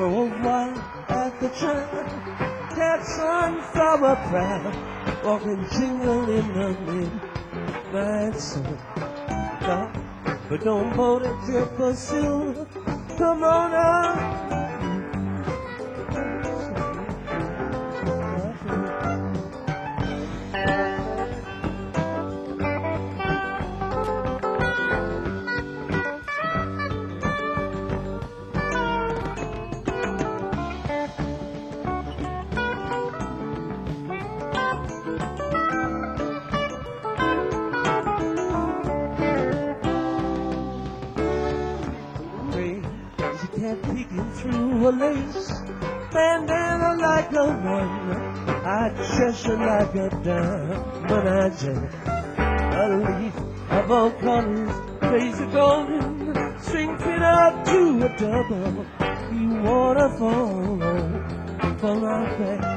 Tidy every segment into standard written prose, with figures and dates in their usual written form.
for a while at the time. That sunflower proud, walking jingle in the midnight sun. But don't hold it till pursue. Come on out. Through a lace bandana like a one, I treasure like a diamond. I just a leaf of all colors, crazy golden, strings it up to a double. You waterfall for my back.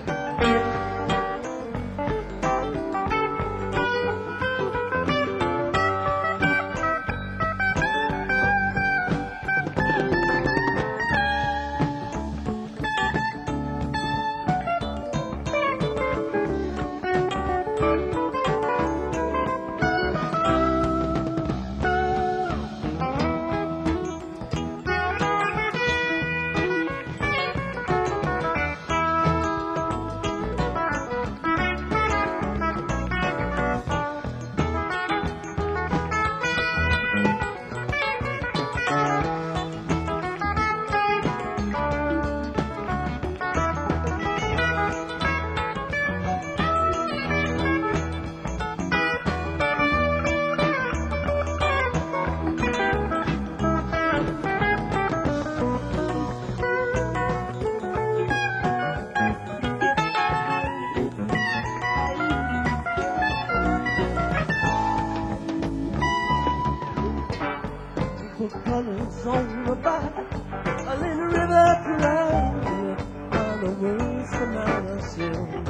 Colors on the back, a little river cry, all the words from our silk.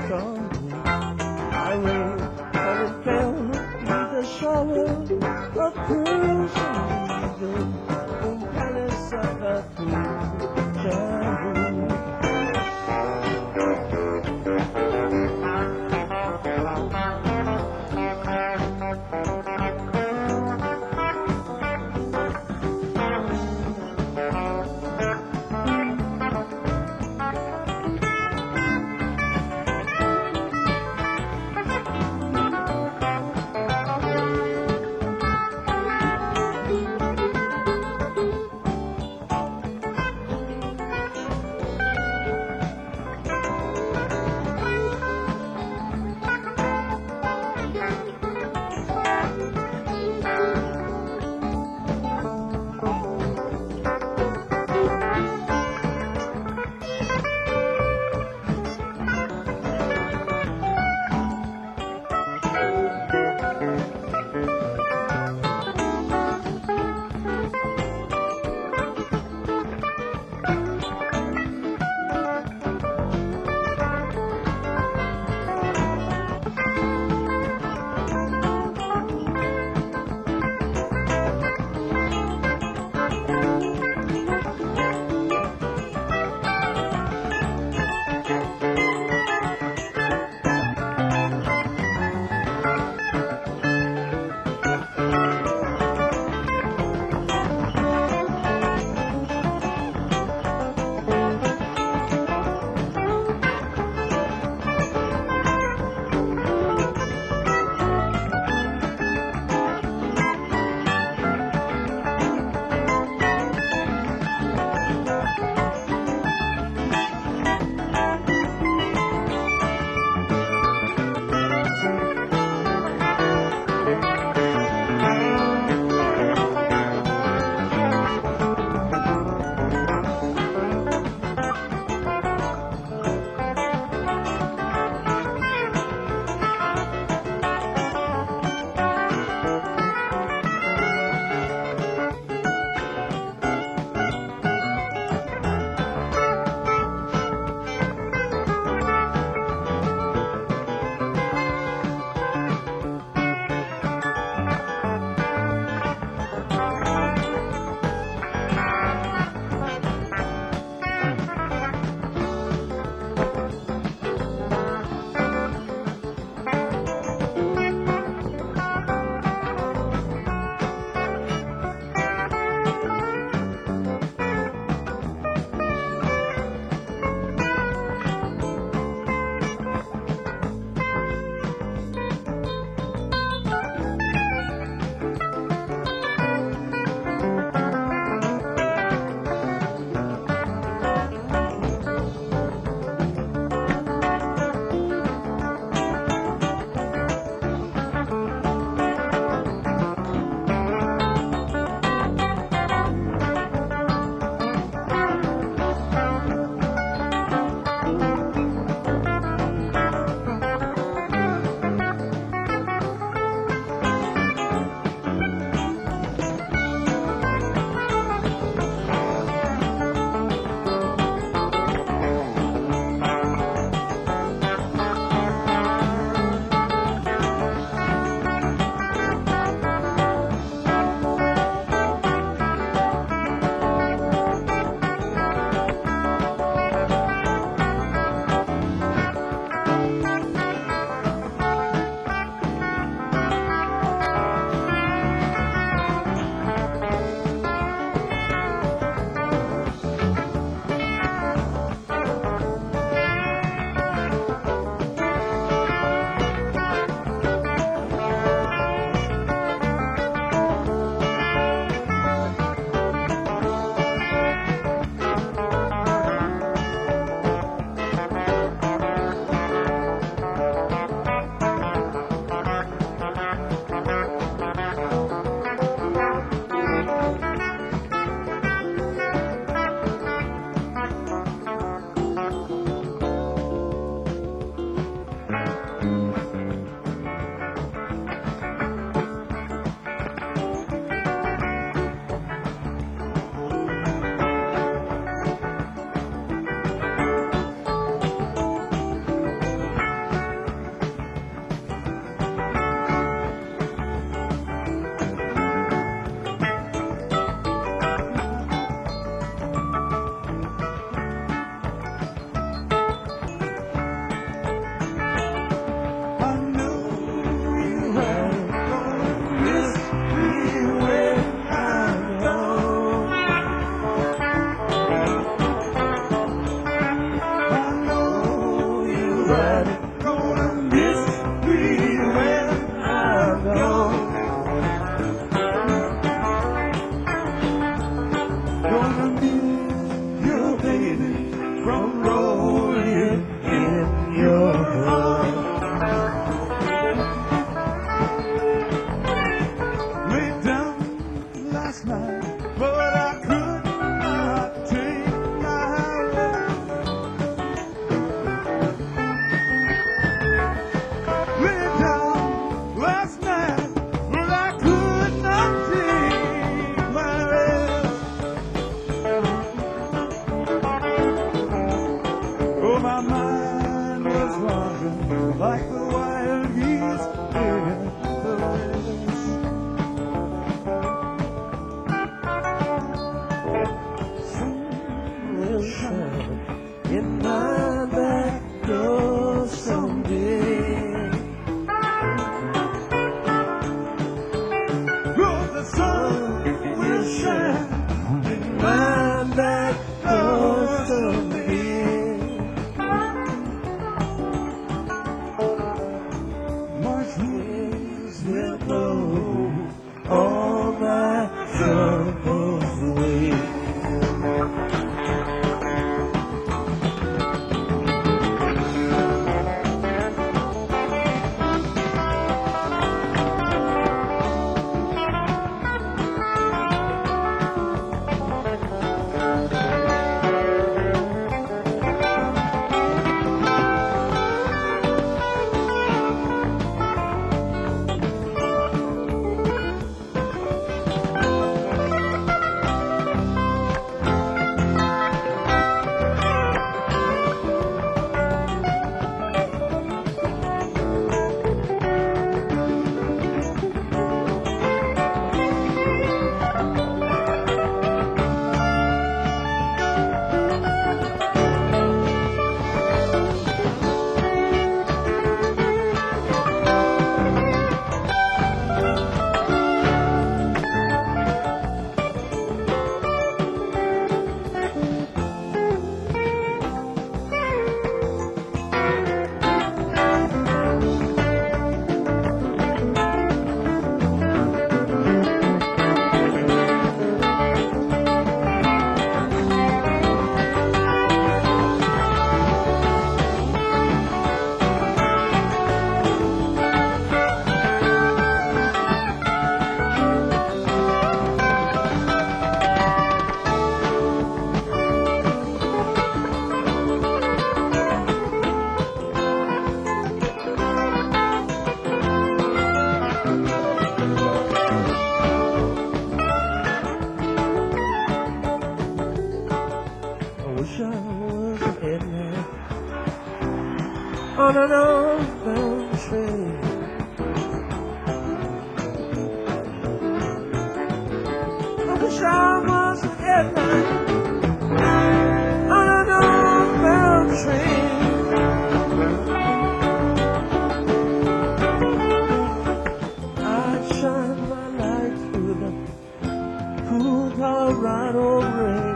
I rain and it fell with a shower of cruise and palace of a that gonna miss me when I'm gone. Gonna miss you, baby, from rolling in your arms. Laid down last night, but I could not take my rest. Laid down last night, but I could not take my rest. Oh, my mind was wandering like the wild geese in the west. Sun will shine in my back door someday. Oh, the sun will shine in my back door someday. March winds will blow all my troubles away. wish I was a headlight on an old train. I wish I was a headlight on an old train. I'd shine my light through the cool Colorado rain.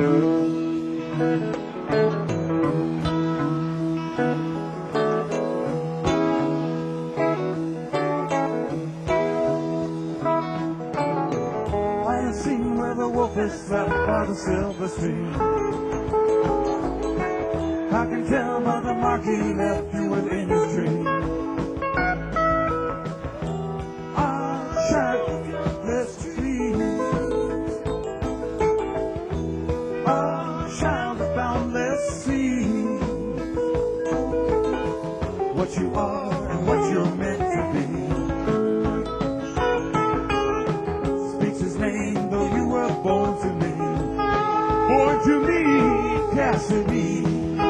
I have seen where the wolf is sat by the silver stream. I can tell by the mark he left you within his dream. Our childless dreams, our child's boundless seas. What you are and what you're meant to be speaks his name, though you were born to me. Born to me, Cassidy.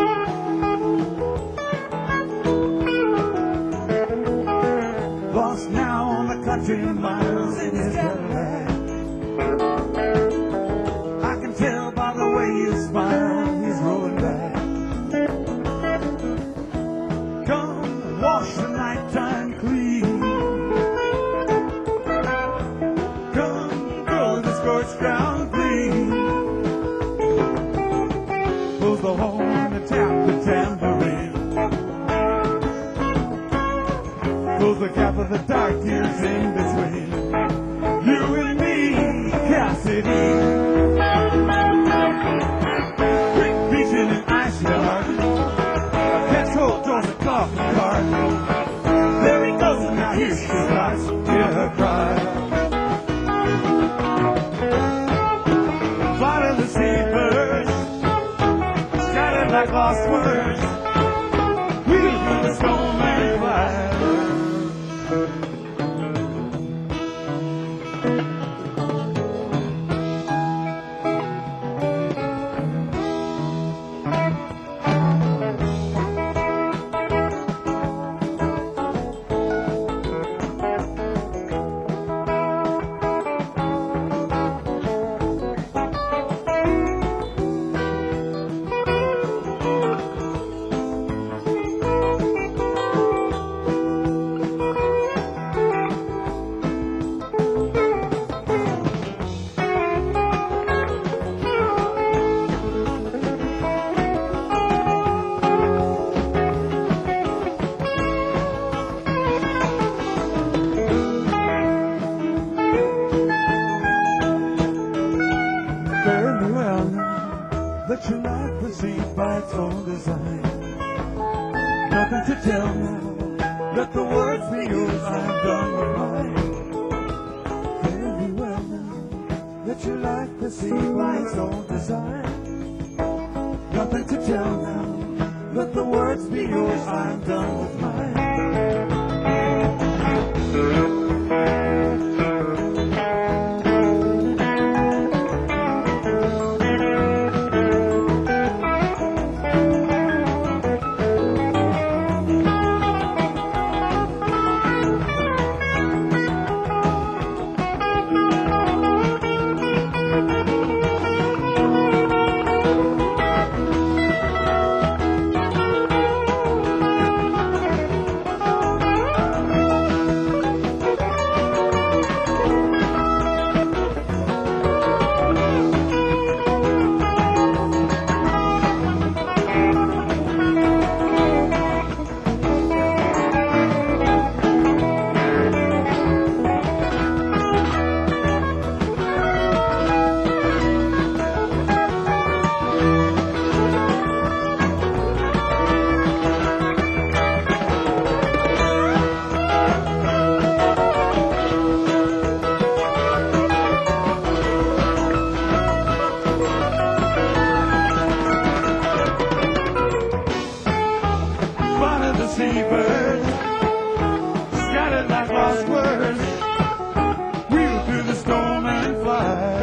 Lost now on the country miles in his Cadillac. I can tell by the way you smile, he's rolling back. Come wash the nighttime clean. Come throw the scorched ground clean. Close the horn and tap the tambourine. Close the gap of the dark years in between you and me, Cassidy. Quick beating an ice yard, catch hold draws a coffin cart. There he goes, and now here she starts, hear her cry. Fly to the seabirds, scattered like lost words. We'll do the storm and fire. Let your life proceed by its own design. Nothing to tell now. Let the words be yours. I've done with mine. Very well now. Let your life proceed by its own design. Nothing to tell now. Let the words be yours. I'm done with mine. Seabirds, scattered like lost words, wheel through the storm and fly.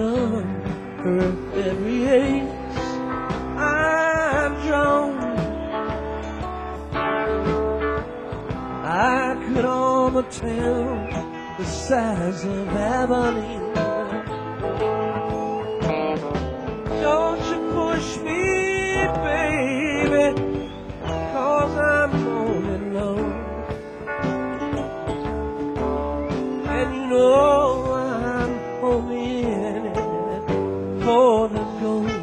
young, her every age I'm drawn. I could almost tell the size of Abilene. Don't you push me, baby, 'cause I'm rolling low. And you know I'm only in it for the gold.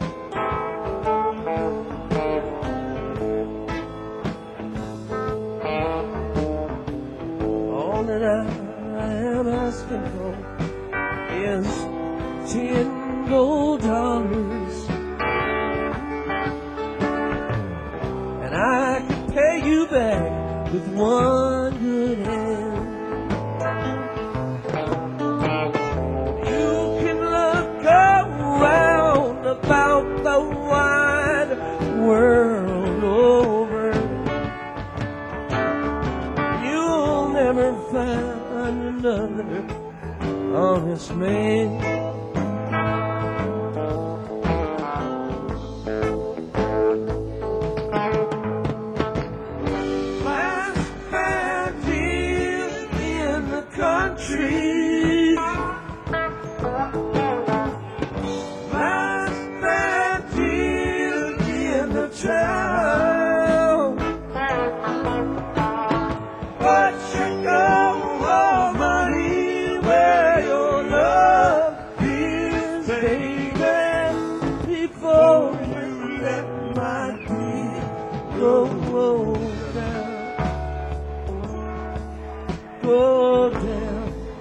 All that I am asking for is 10 gold dollars, and I can pay you back with one good hand. You can look around about the wide world over. You'll never find another honest man. Trees. Last man deal in the town. But you go home, money, where your love is, baby, before you let my feet go down. Go down.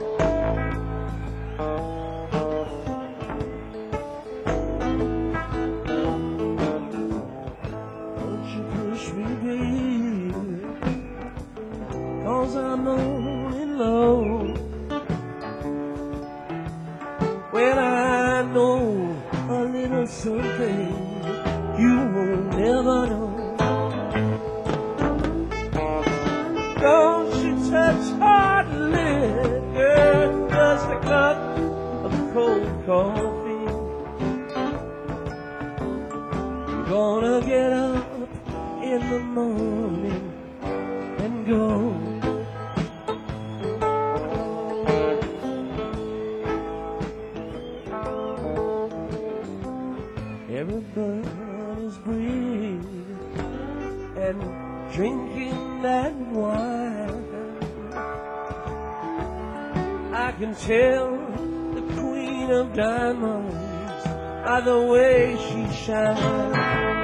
Baby, 'cause I'm rolling low. When I know a little something you won't never know. Don't you touch hard liquor, just a cup of cold coffee. You're gonna get up in the morning and go. Everybody's breathing and drinking that wine. I can tell the Queen of Diamonds by the way she shines.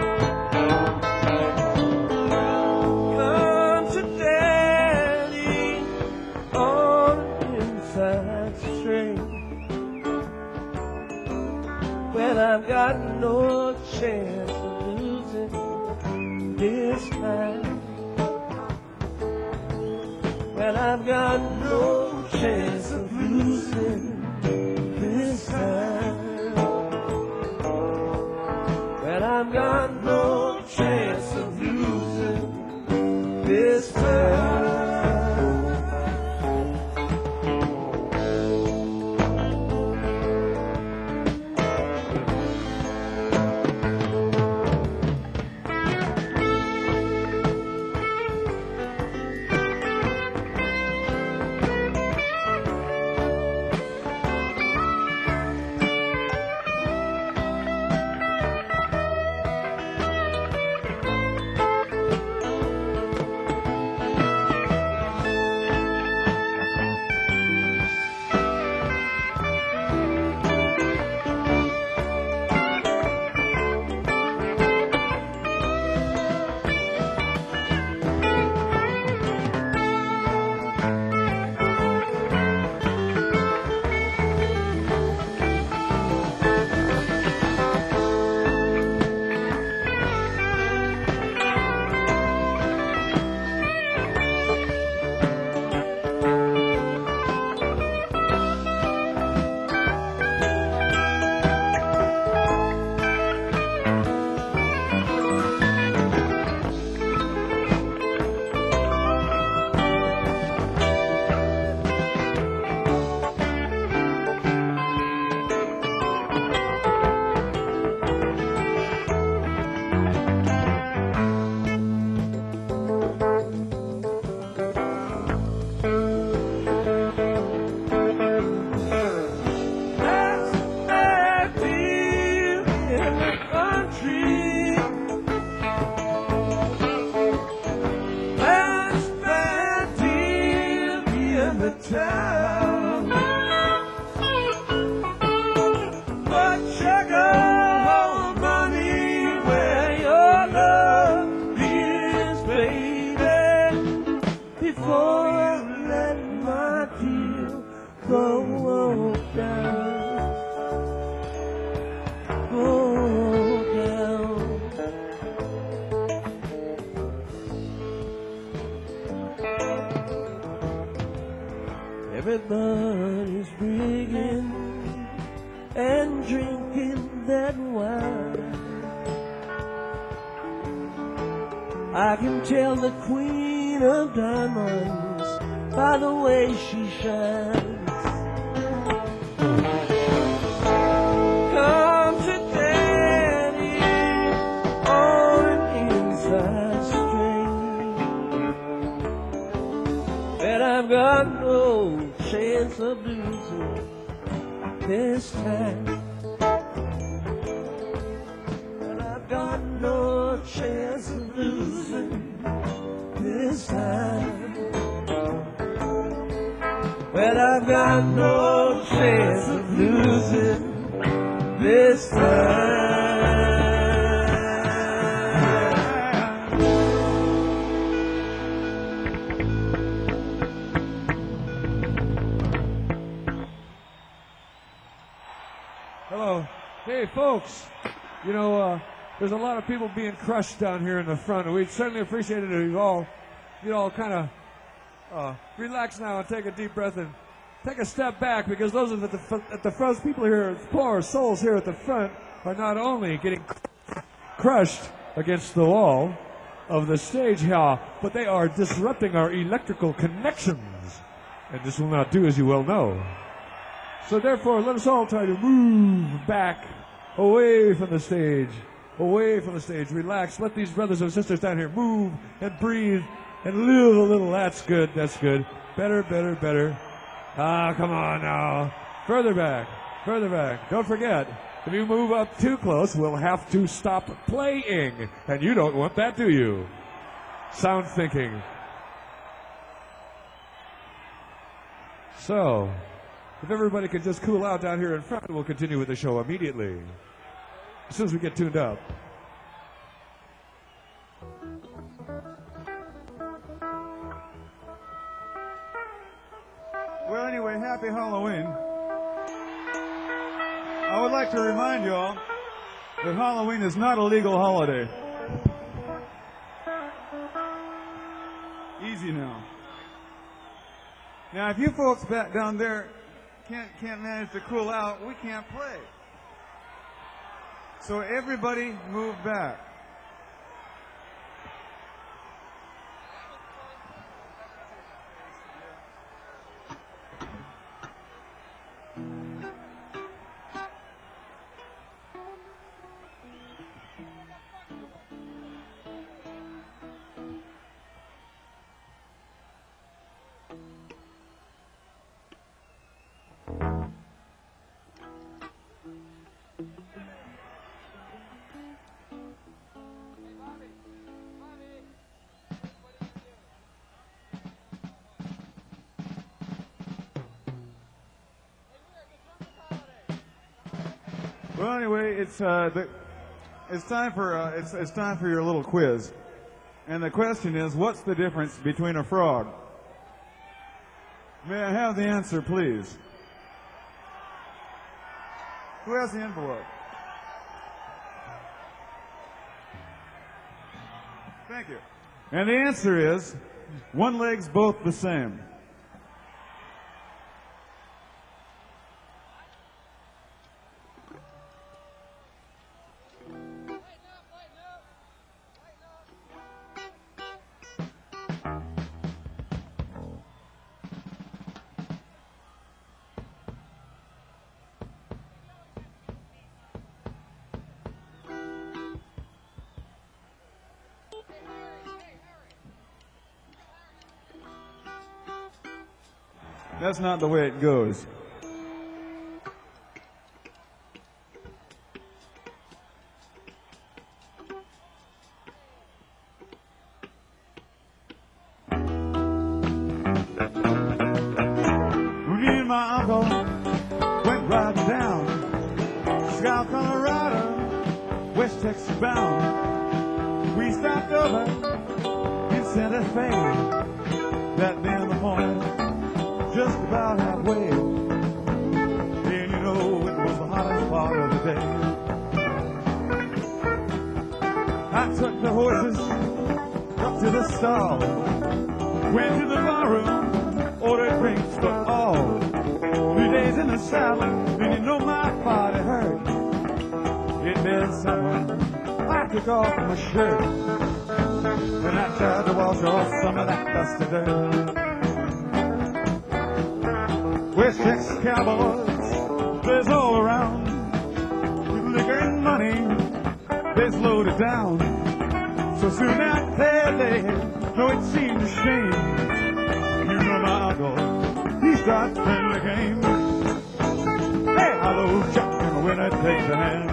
Well, I've got no chance of losing this time. Well, I've got no chance of losing this time. Well, I've got no chance of losing this time. and drinking that wine. I can tell the queen of diamonds by the way she shines. Come to daddy on an inside string, and I've got no chance of losing this time. And I've got no chance of losing this time. Well, I've got no chance of losing this time. Hello. Hey, folks. You know, there's a lot of people being crushed down here in the front, and we'd certainly appreciate it if you'd all kind of relax now and take a deep breath and take a step back, because those at the front, people here, poor souls here at the front, are not only getting crushed against the wall of the stage here, but they are disrupting our electrical connections, and this will not do, as you well know. So therefore, let us all try to move back, away from the stage, away from the stage. Relax. Let these brothers and sisters down here move and breathe and live a little. That's good. That's good. Better, better, better. Ah, come on now. Further back. Further back. Don't forget, if you move up too close, we'll have to stop playing. And you don't want that, do you? Sound thinking. So, if everybody could just cool out down here in front, we'll continue with the show immediately, as soon as we get tuned up. Well, anyway, happy Halloween. I would like to remind you all that Halloween is not a legal holiday. Easy now. Now, if you folks back down there can't manage to cool out, we can't play. So everybody move back. Well, anyway, it's time for your little quiz, and the question is, what's the difference between a frog? May I have the answer, please? Who has the envelope? Thank you. And the answer is, one leg's both the same. That's not the way it goes. Me and my uncle went riding down South Colorado, West Texas bound. We stopped over in Santa Fe that day in the morning, just about halfway. And you know, it was the hottest part of the day. I took the horses up to the stall, went to the ordered drinks for all. 3 days in the saddle, and you know my body hurt. in summer, I took off my shirt and I tried to wash off some of that dusty dirt. West Texas cowboys, there's all around, with liquor and money, they's loaded down. So soon after they no, it seemed a shame. You know my uncle, he starts playing the game. Hey, hello, Chuck, and the winner takes a hand.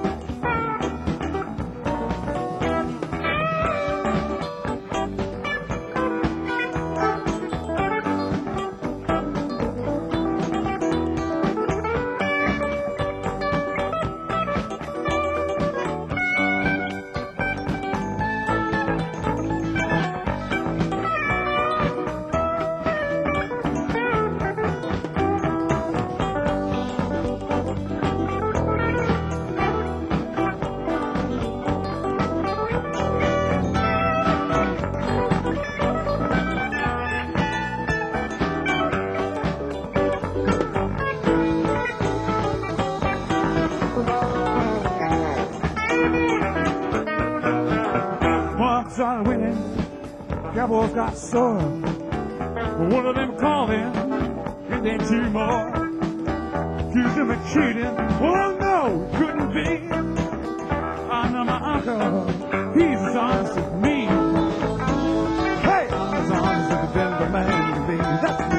Started winning, Cowboys got sore. One of them called in, and then two more. Accused him of cheating. Oh no, it couldn't be. I know my uncle, he's as honest as me. Hey, I'm as honest as the Denver man can be. That's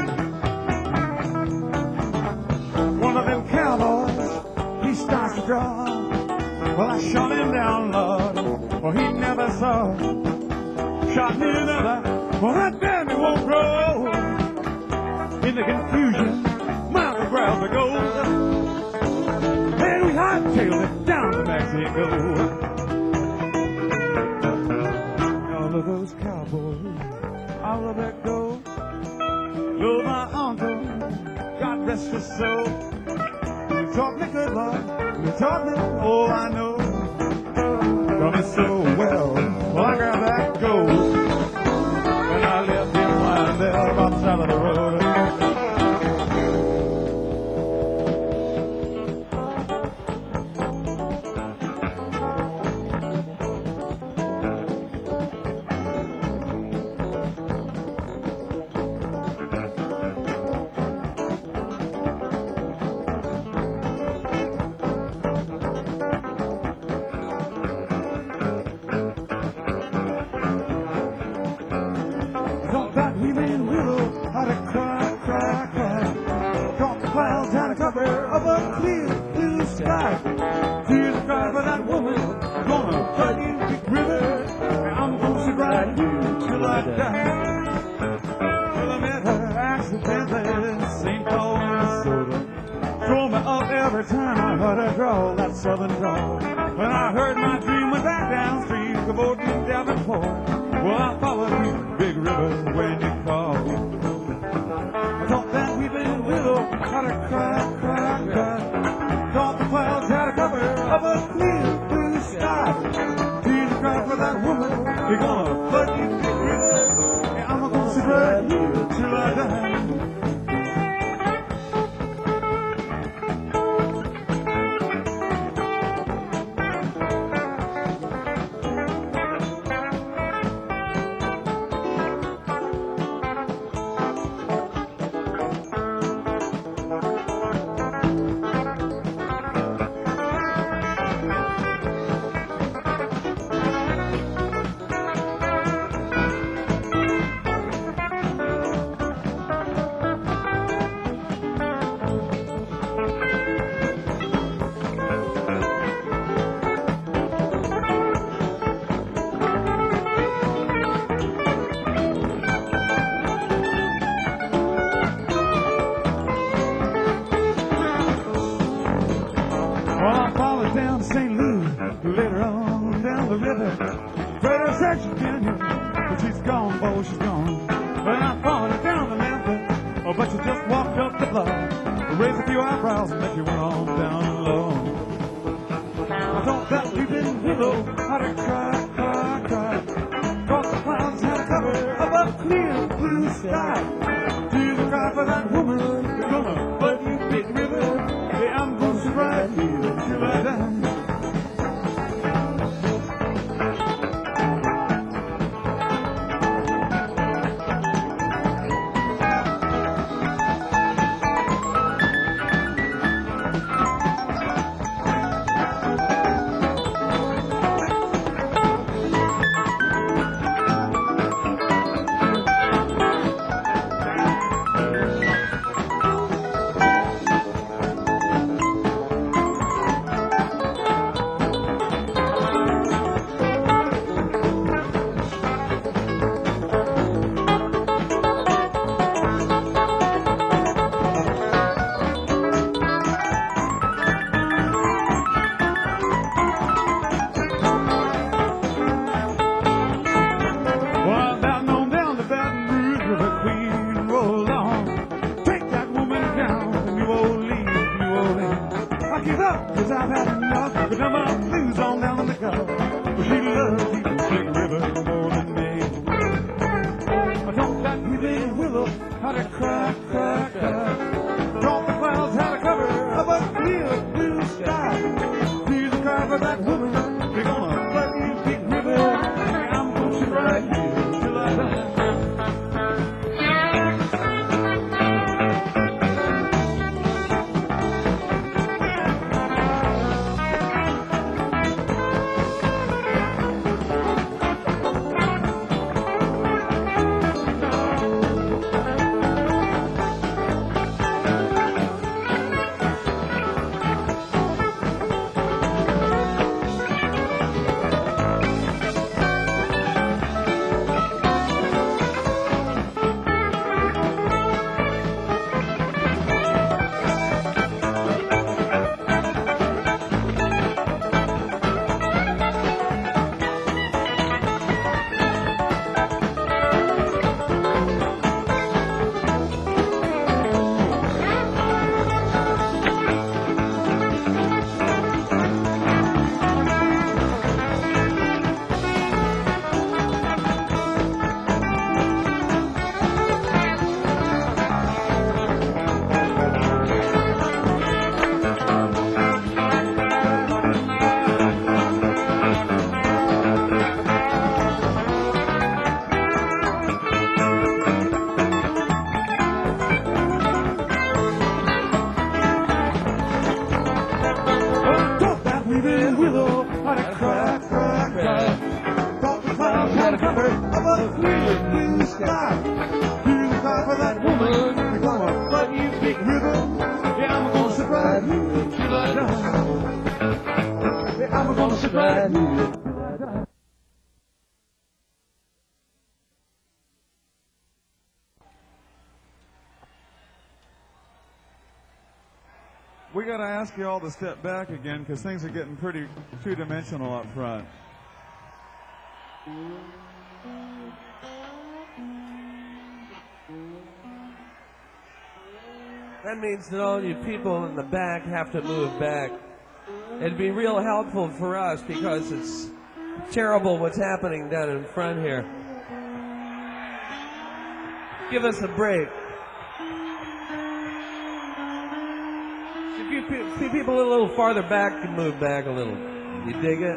me. One of them cowboys, he starts to draw. Well, I shot him down, Lord, for he never saw. Shot me another, well, that damn it won't grow. In the confusion, Michael grabbed the gold. And we hightailed it down to Mexico. All of those cowboys, all of that gold. Oh, my uncle, God rest his soul. You taught me good, Lord. You taught me, oh, I know. Taught me so well. Well, I grabbed that gold, and I left him lying there on the side of the road. Southern drawl. When I heard my dream went back downstream, cavorting down and forth. Well, I followed you, big river, when you called. I thought that weeping willow had a cry, cry, cry. Thought the clouds had a cover of a clear blue sky. Jesus cried for that woman, you're gonna flood you, big river. And I'm gonna sit right here till I die. I've had enough. But now my blues on down on the cuff. But she loves Eagle Big River more than me. I don't got Weeping Willow how to cry, cry, cry. Don't the clouds how to cover up a clear blue sky. Please cry for that woman. We're gonna flood you Big River. I'm gonna sit right here till I die. We got to ask you all to step back again because things are getting pretty two-dimensional up front. That means that all you people in the back have to move back. It'd be real helpful for us because it's terrible what's happening down in front here. Give us a break. If you see people a little farther back, can move back a little. You dig it?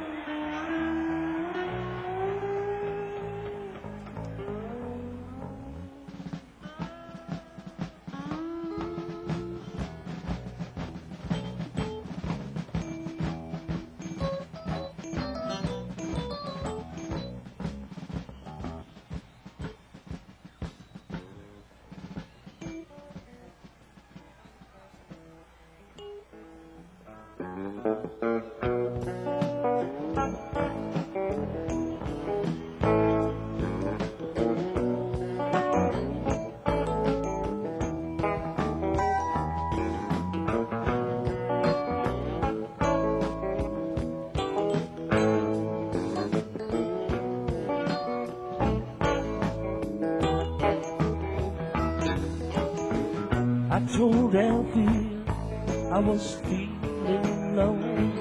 I told Althea I was feeling lonely,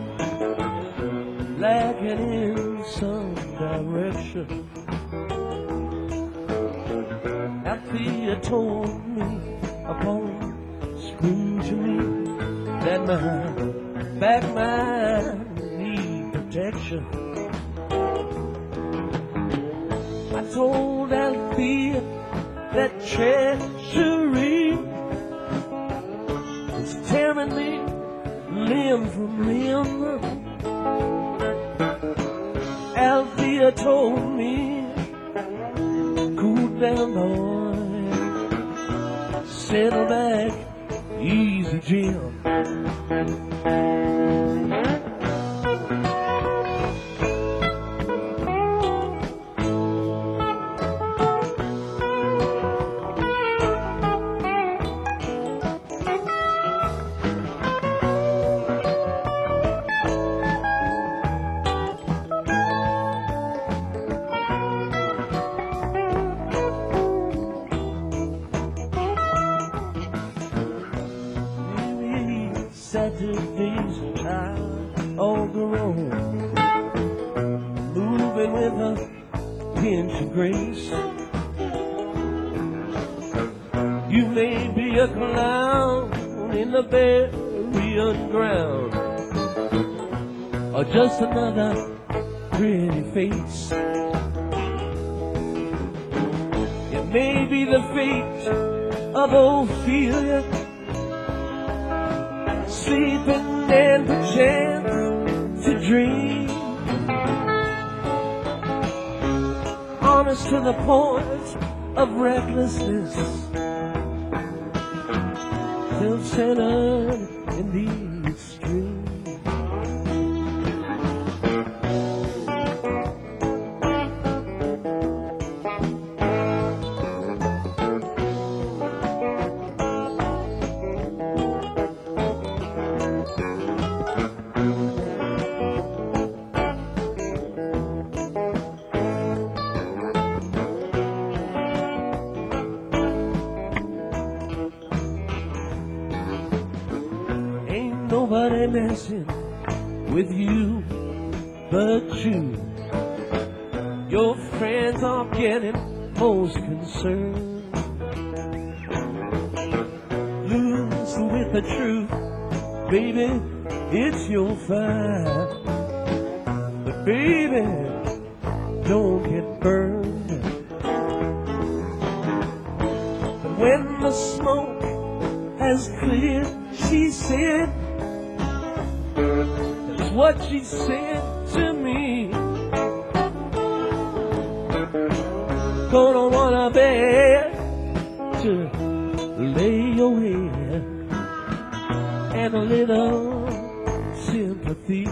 lacking in some direction. Althea told me upon scrutiny that my back might need protection. I told Althea that treachery was tearing me limb from limb. Althea told me, cool down, boy, settle back, easy, Jim. Sat yesterday's child, all grown, moving with a pinch of grace. You may be a clown in the burial ground, or just another pretty face. It may be the fate of Ophelia, sleeping and perchance to dream, honest to the point of recklessness, self-centered in the extreme. Nobody messing with you but you. Your friends are getting most concerned. Loose with the truth, baby, it's your fight. But baby, don't get burned. But when the smoke has cleared, she said, that's what she said to me. Gonna wanna beg to lay your head and a little sympathy.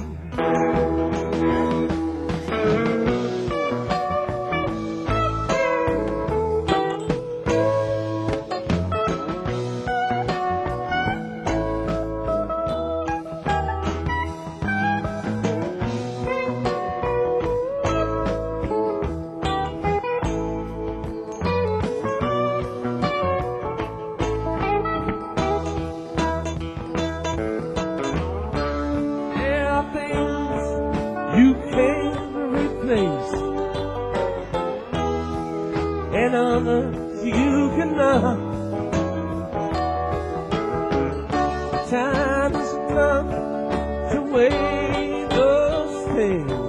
You can't replace, and others you cannot. Time has come to weigh those things.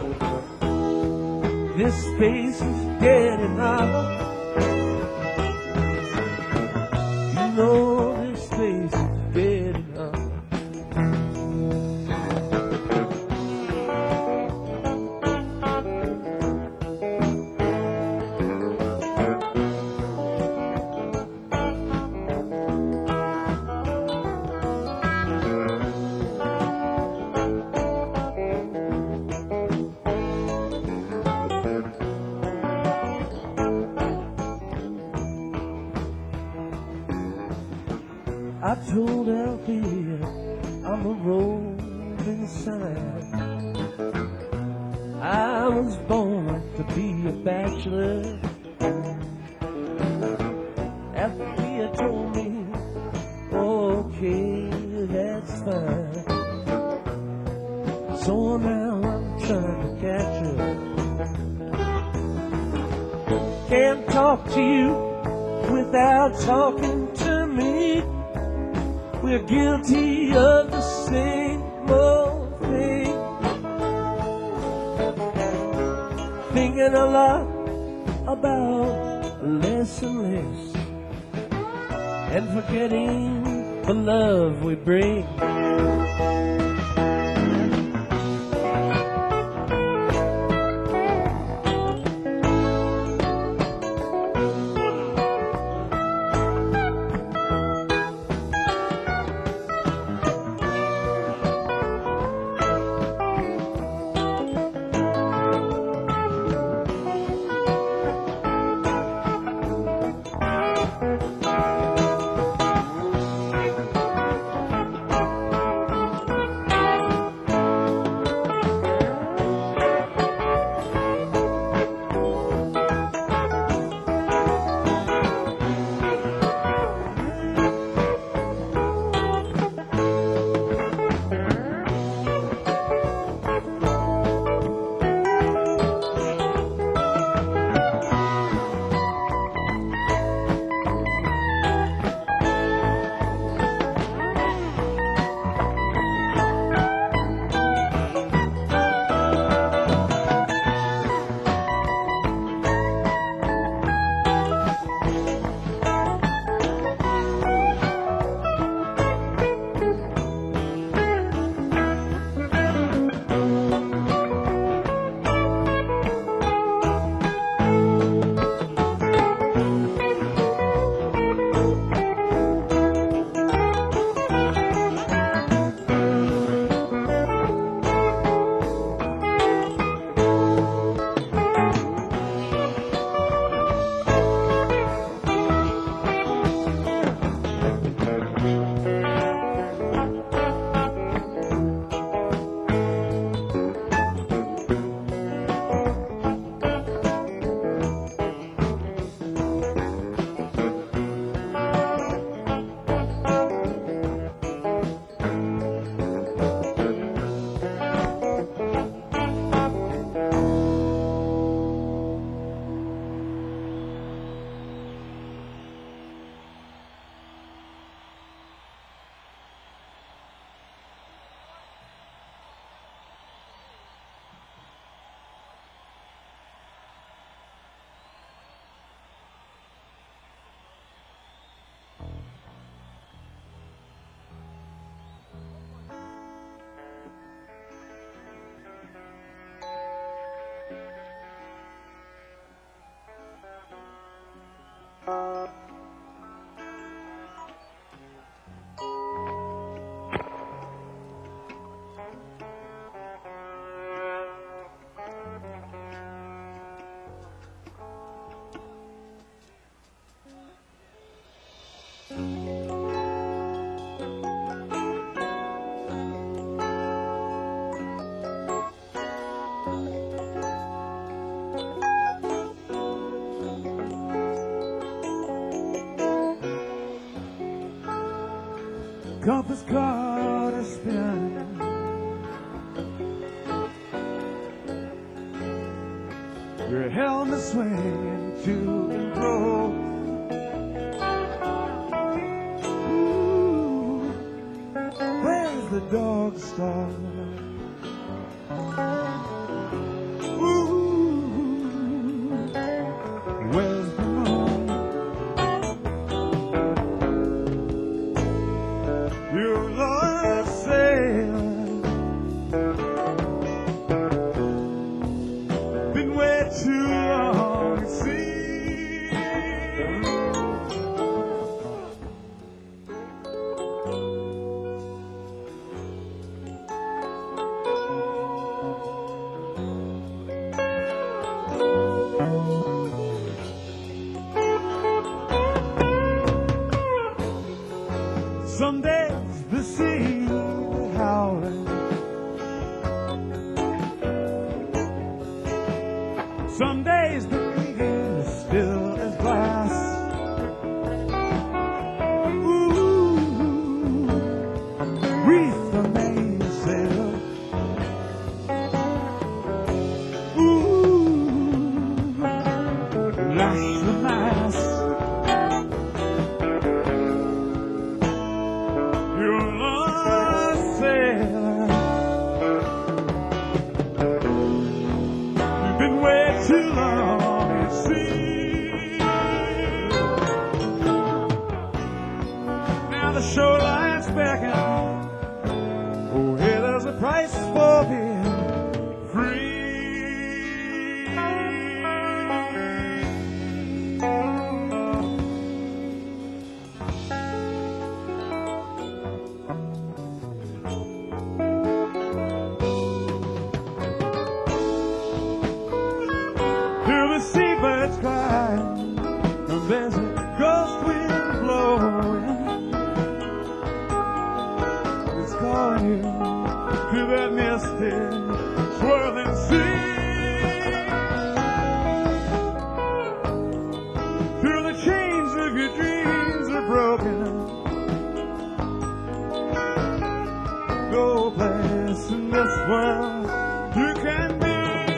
This space is getting hot. You know this space is getting hot. I told Althea I'm a rolling sign. I was born to be a bachelor. Althea told me, okay, that's fine. So now I'm trying to catch her. Can't talk to you without talking to me. We're guilty of the same old thing. Thinking a lot about less and less, and forgetting the love we bring. compass card a spin. Your helmet swinging to and fro. Ooh, where's the dog star? Ooh, where's the moon? You're lost sailing. Been way too long at sea. Some days the sea howling, some days the green is still as glass. Ooh, reef the mainsail. Ooh, lash the mast. You're lost sailor. You've been way too long at sea. Now the shoreline's beckoning. Oh, hey, there's a price for being free. Hear the seabirds cry, and there's a ghost wind blowing. It's calling you to that misty, swirling sea. Till the chains of your dreams are broken. No place in this world you can be.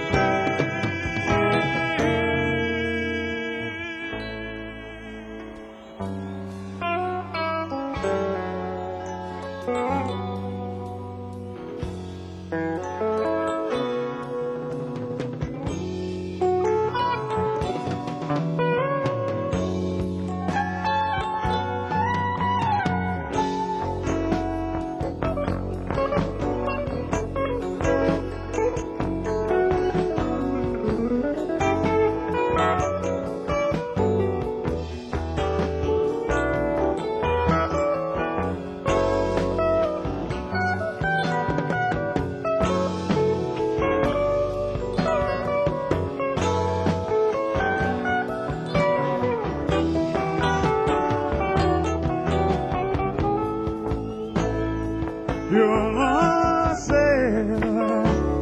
You're lost sailor.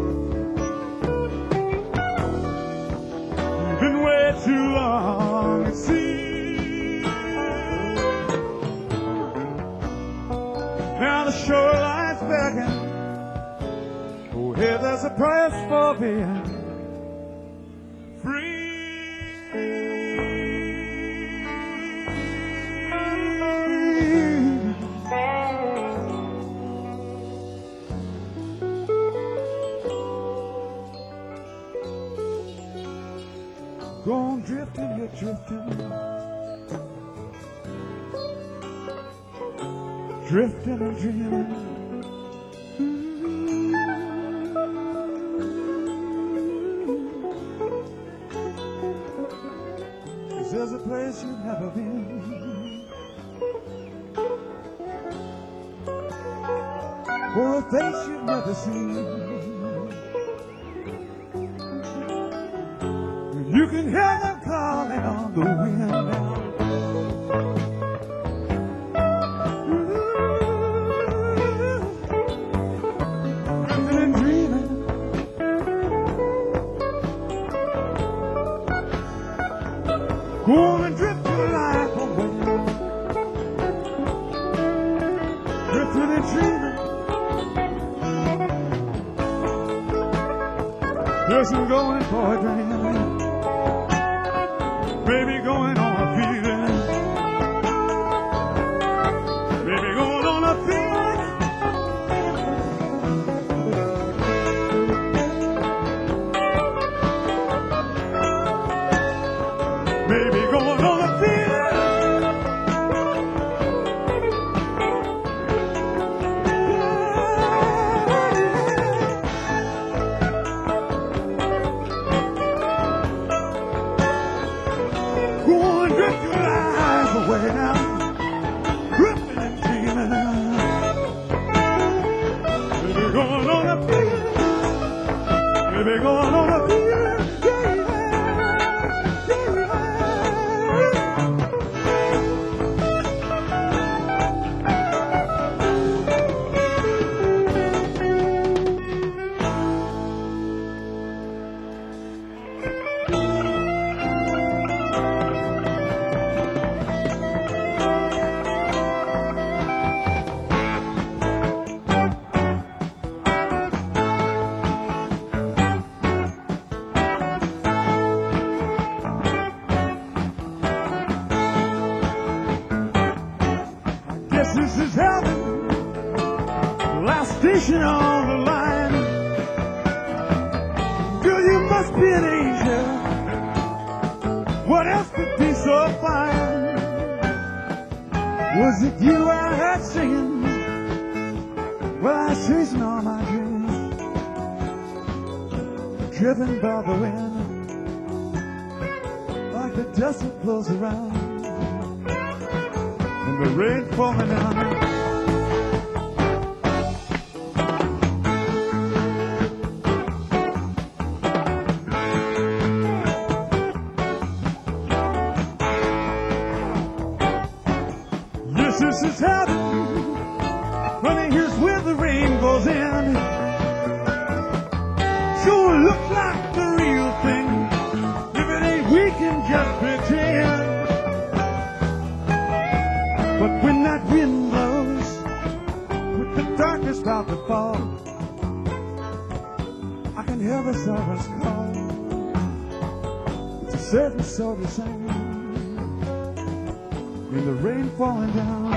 You've been way too long at sea. Now the shoreline's begging. Oh, hey, there's a price for being free. Go on drifting, you're drifting. Drifting and dreaming. Cause there's a place you've never been. Or a face you've never seen. You can hear them calling on the wind now. Drifting and dreaming. Go and drift your life away. Yes, I'm going for a drink. Baby, going on a feeling. Baby, going on a feeling. Baby, going on a feeling. Go on, drift your life away now. Drifting and dreaming now. Baby, going on a feeling. Baby, going on a feeling. Guess this is heaven, last station on the line. Girl, you must be an angel. What else could be so fine? Was it you I heard singing? Well, I was chasing all my dreams, driven by the wind, like the dust that blows around. And the rain falling down. Yes, this is heaven. Honey, here's where the rain goes in. Sure looks like the real thing. If it ain't, we can just pretend. But when that wind blows, with the darkness about to fall, I can hear the sirens call. It's a certain sort of sound in the rain falling down,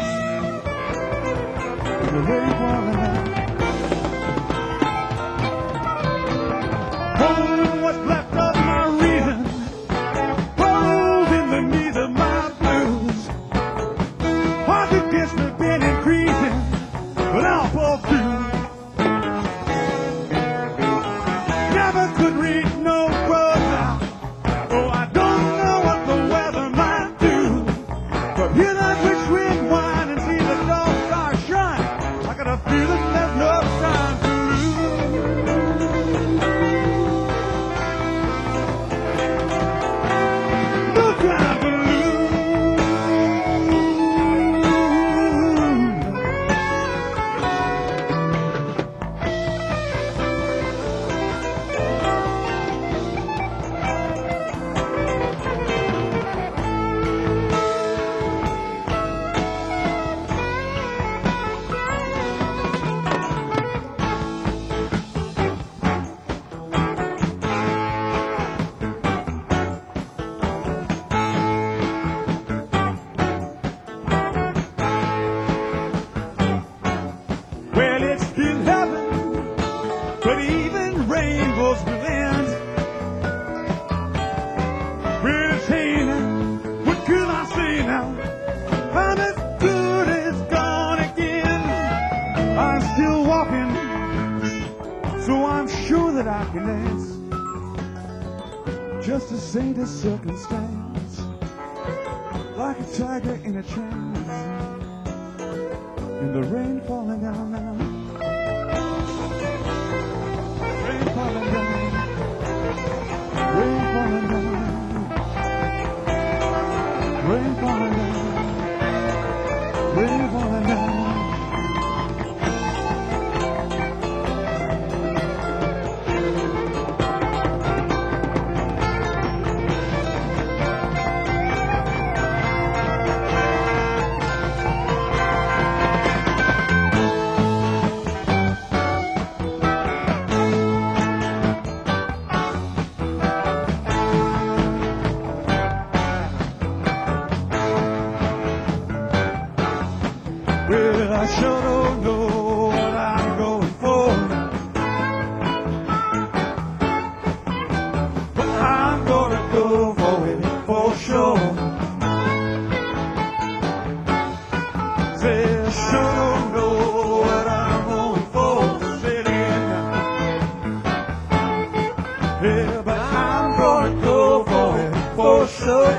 in the rain falling down. Oh, what's left of my reason, holding the knees of my blues. Hard to guess we've been increasing, but I'll fall through. Never could read no roads out. Oh, I don't know what the weather might do, but hear that rich wind whine and see the dull stars shine. I got a feeling there's no time to lose. No time to lose. Well, it's still heaven, but even rainbows will end. Well, it's raining, what could I say now? I'm as good as gone again. I'm still walking, so I'm sure that I can dance. Just a saint of circumstance, like a tiger in a trance. In the rain falling down now, rain falling down, rain falling down, rain falling down, rain falling down. go for it for sure. Say, I sure don't know what I'm going for. Say it again now. Yeah, but I'm gonna go for it for sure.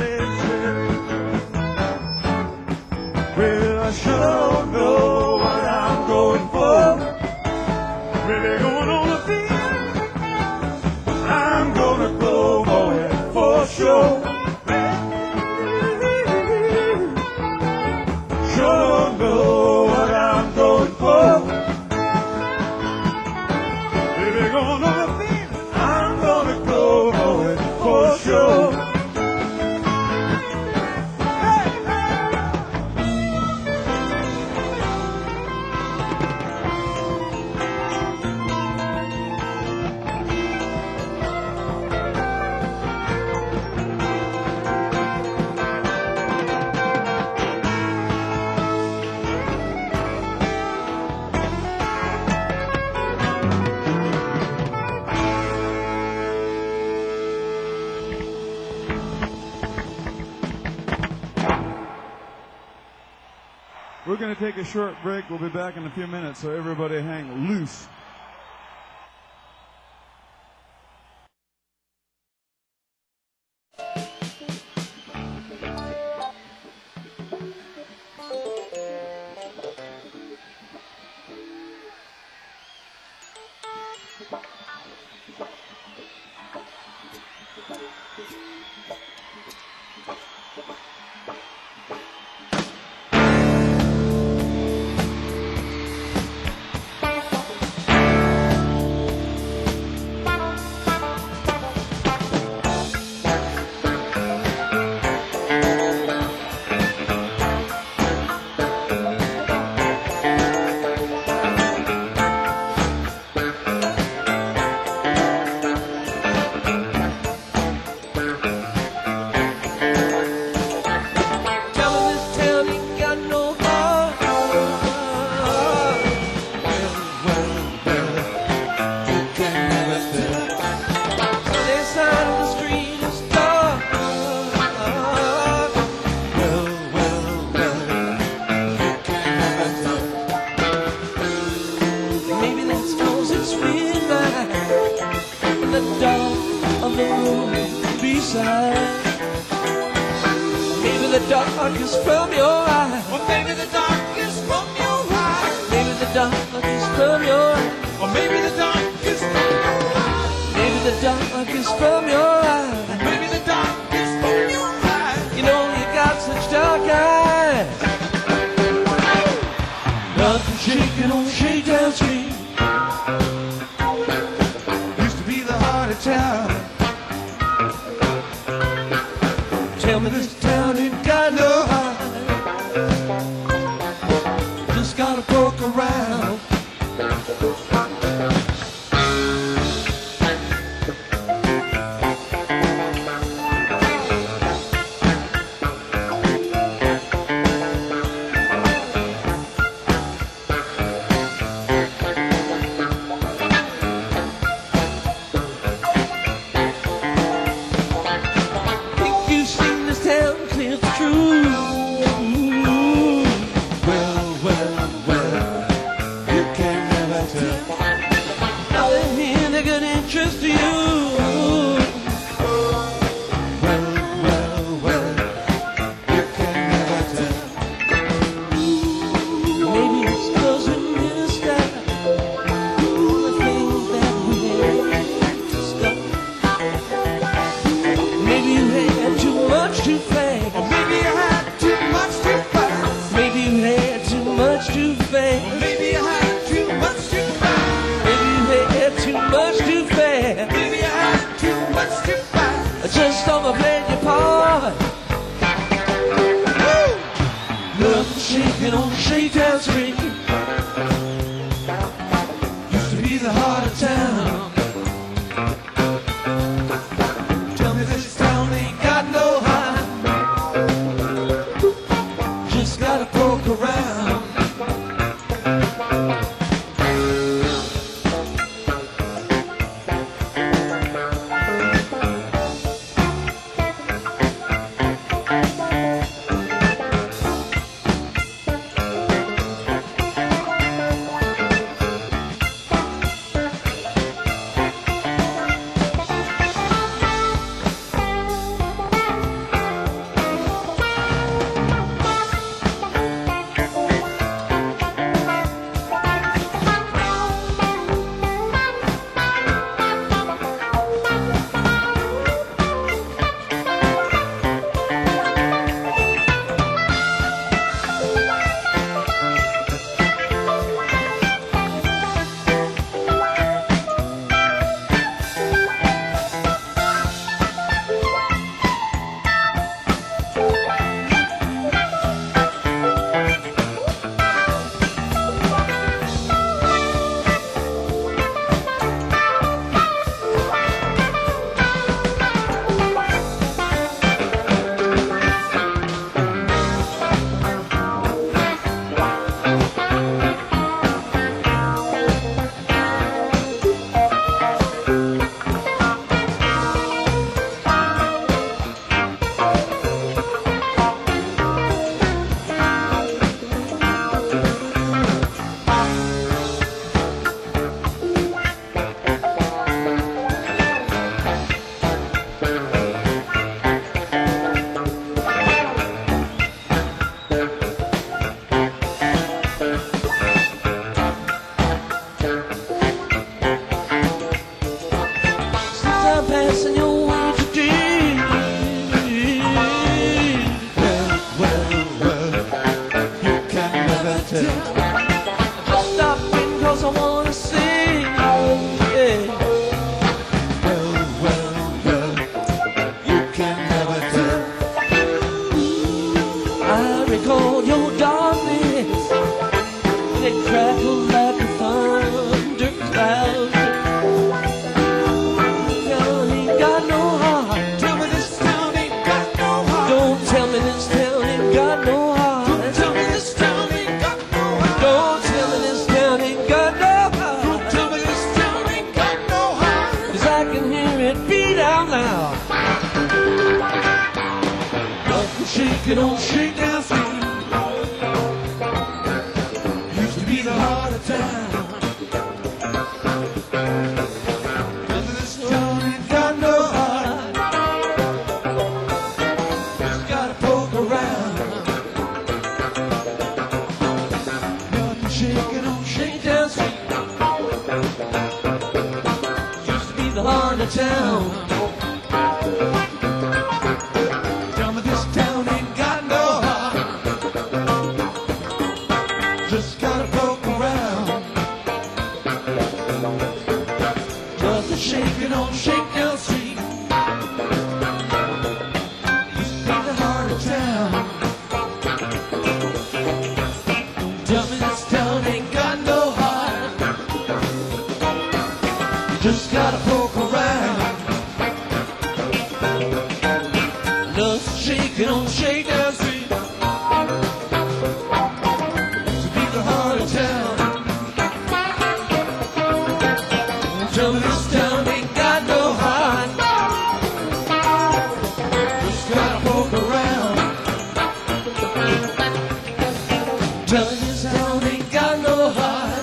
Well, I sure don't know what I'm going for. Really going on the field. I'm gonna go for it for sure. Sure don't know what I'm going for. Really going on the field. I'm gonna go for it for sure. We're going to take a short break. We'll be back in a few minutes, so everybody hang loose. Maybe the darkest from your eyes. Or maybe the darkest from your eyes. Maybe the darkest from your eyes. Or maybe the darkest from your eyes. Maybe the darkest from your eyes. Maybe the darkest from your eyes. You know you got such dark eyes. Nothing shaking on Shakedown Street. Used to be the heart of town. Tell me this town ain't got no heart. Just gotta poke around. Just overplayed your part. Love shaking on Shakedown Street. Used to be the heart of town. Tell me this town ain't got no heart. Just gotta poke around. shaking on Shakedown Street. Used to be the heart of town. But this town ain't got no heart. Just gotta poke around. Nothing shaking on Shakedown Street. Used to be the heart of town. Tell me this town ain't got no heart. Just gotta poke around. Nothing shaking on Shakedown Street. Used to be the heart of town. Tell me this town ain't got no heart. You just gotta poke around. Nothing shaking on Shakedown Street. To be the heart of town. Tell me this town ain't got no heart. Just gotta poke around. Tell me this town ain't got no heart.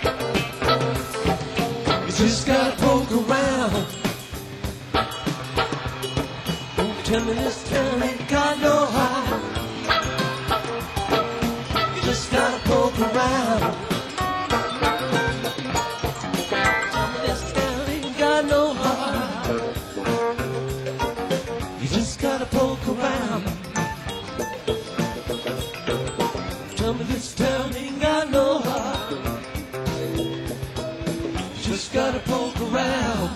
You just gotta poke around. Tell me this town ain't got no heart. You just gotta poke around. Tell me this town ain't got no heart. You just gotta poke around. Tell me this town ain't got no heart. You just gotta poke around.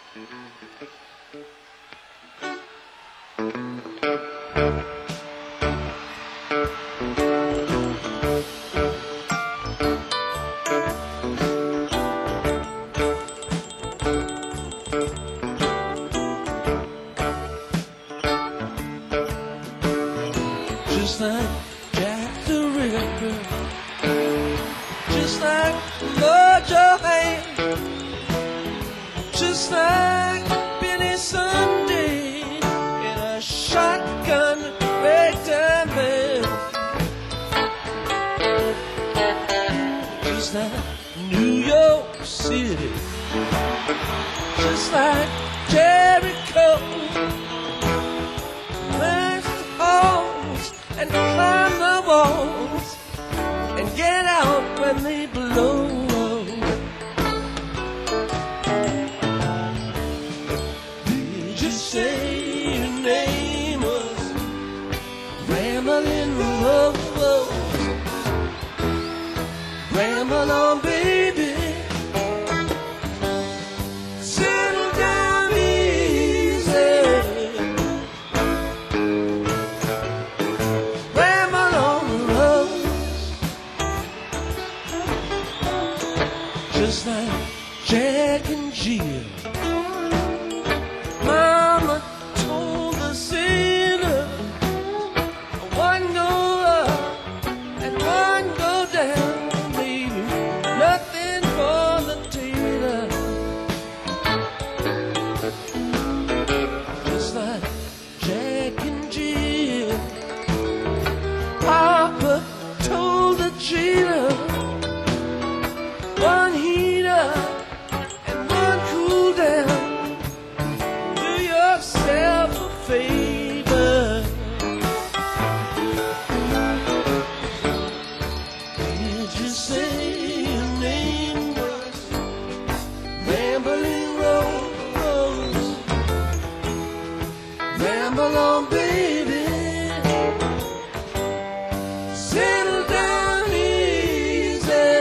Just like Jack the Ripper, just like Mojo Man, just like Billy Sunday in a shotgun ragtime band, just like New York City, just like Jericho. And climb the walls and get out when they blow. Did you say your name was Ramblin' Rose? Ramble on, baby. Settle down easy. Just like Jack and Jill, Mama told the sinner, one go up and one go down, baby, nothing for the tailor. Just like Jack and Jill, Papa told the cheater, one heater and one cool down. Do yourself a favor. Did you say your name was Ramblin' Rose? Ramble on, baby. Settle down easy.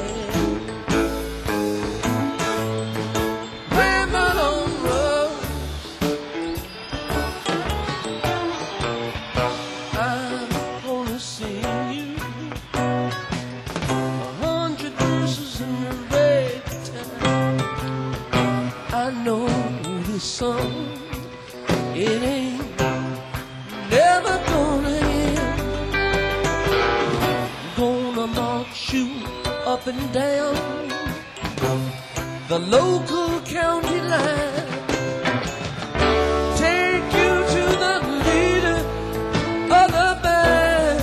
I know this song, it ain't never gonna end. Gonna march you up and down the local county line, take you to the leader of the band.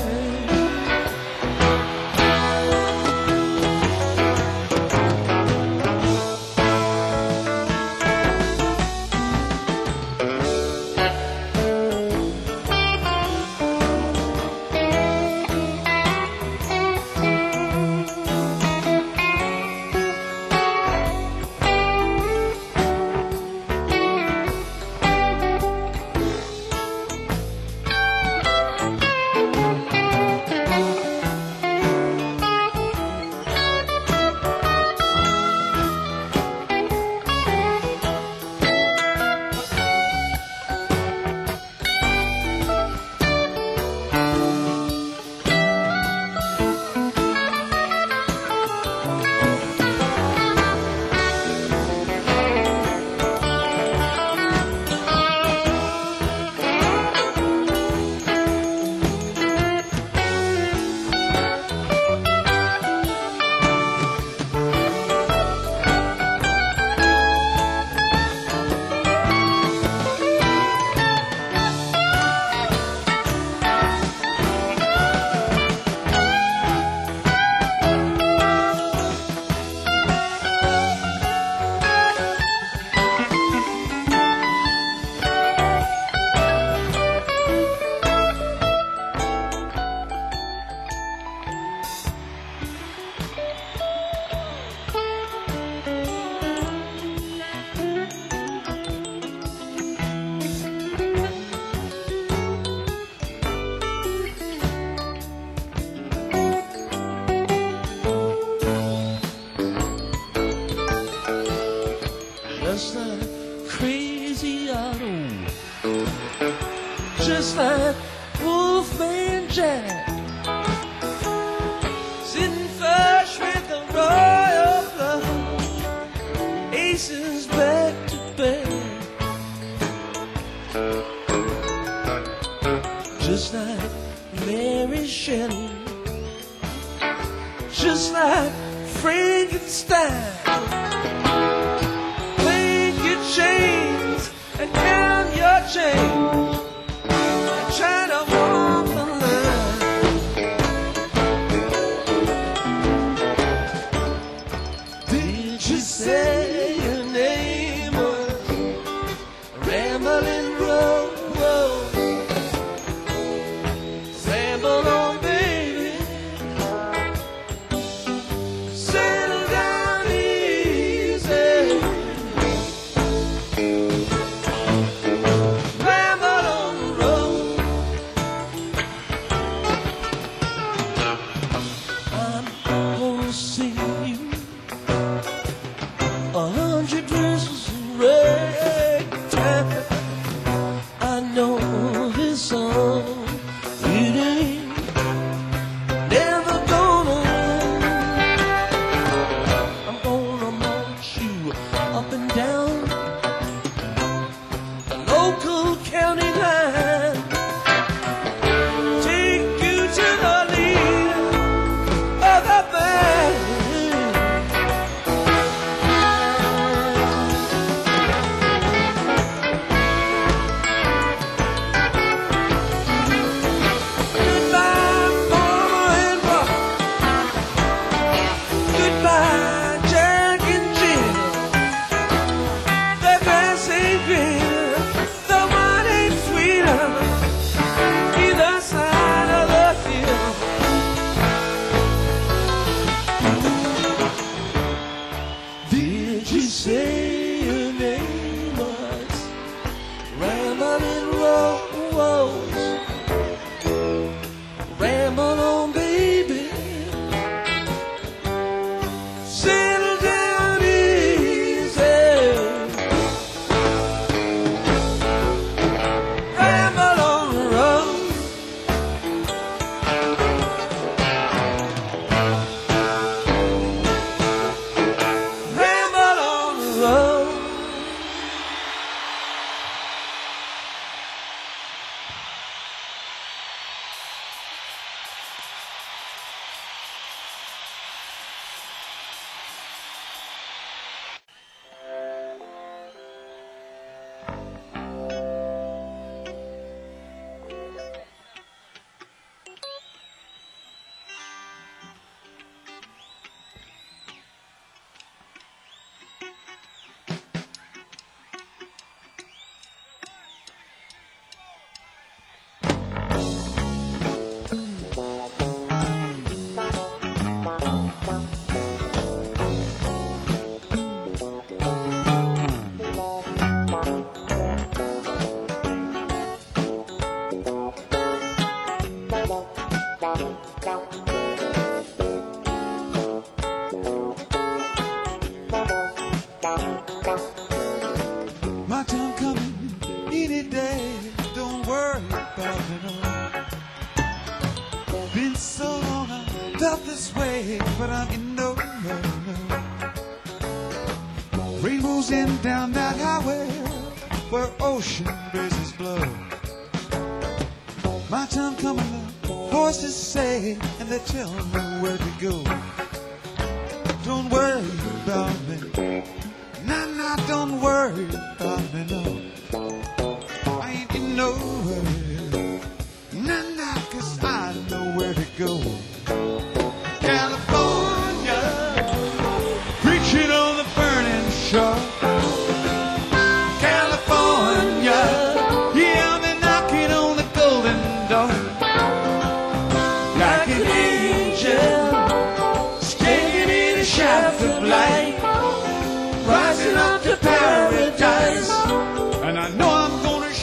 Just like just like Wolfman Jack, sitting flush with the royal blood, aces back to back, just like Mary Shelley, just like Frankenstein. Clink your chains and count your change, and try to walk the line. Did you say your name was Rambling Rose? Ramble on, baby. Settle down easy. Ramble on the road. I'm gonna sing you 100 verses in ragtime. I know this song, it ain't never gonna end. I'm gonna march you up and down the local county line, take you to the leader of the band. Goodbye, Mama and Pop. Goodbye, Jack and Jill. The grass ain't greener, the wine ain't sweeter, either side of the field. Did you say your name was Rambling Rose? Ramble on, baby. Settle down easy. Ramble on the road. Ramble on the road. My time coming any day. Don't worry about me, no. Been so long I felt this way, but I'm in no hurry, no. Rainbows in down that highway where ocean breezes blow. My time coming, the voices say, and they tell me where to go. Don't worry about me. Nah, nah, don't worry about me, no. I ain't in no hurry. Nah, nah, 'cause I know where to go. California, preaching on the burning shore. California, yeah, I've been knocking on the golden door. Like an angel, standing in a shaft of light, rising up to paradise, and I know I'm gonna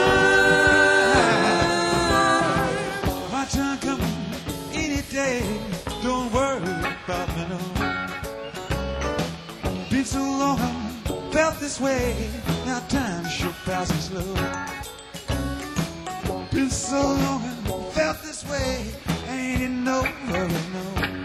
shine. My time coming any day. Don't worry about me, no. Been so long I felt this way. Now time sure passes slow. so long and felt this way. Ain't in no hurry, no.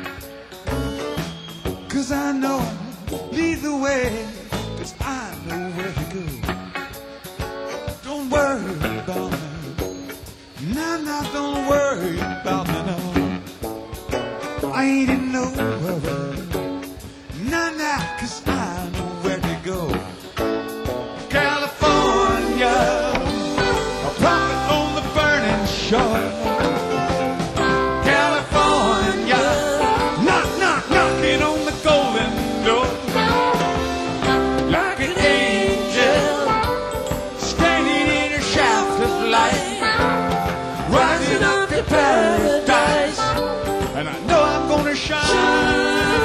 'Cause I know I'll lead the way. 'Cause I know where to go. Don't worry about me. Nah, don't worry about me, no. I ain't in no hurry. Nah, 'cause I know where to go. California, a prophet on the burning shore. California, knock, knocking on the golden door. Like an angel, standing in a shaft of light, rising up to paradise. And I know I'm gonna shine.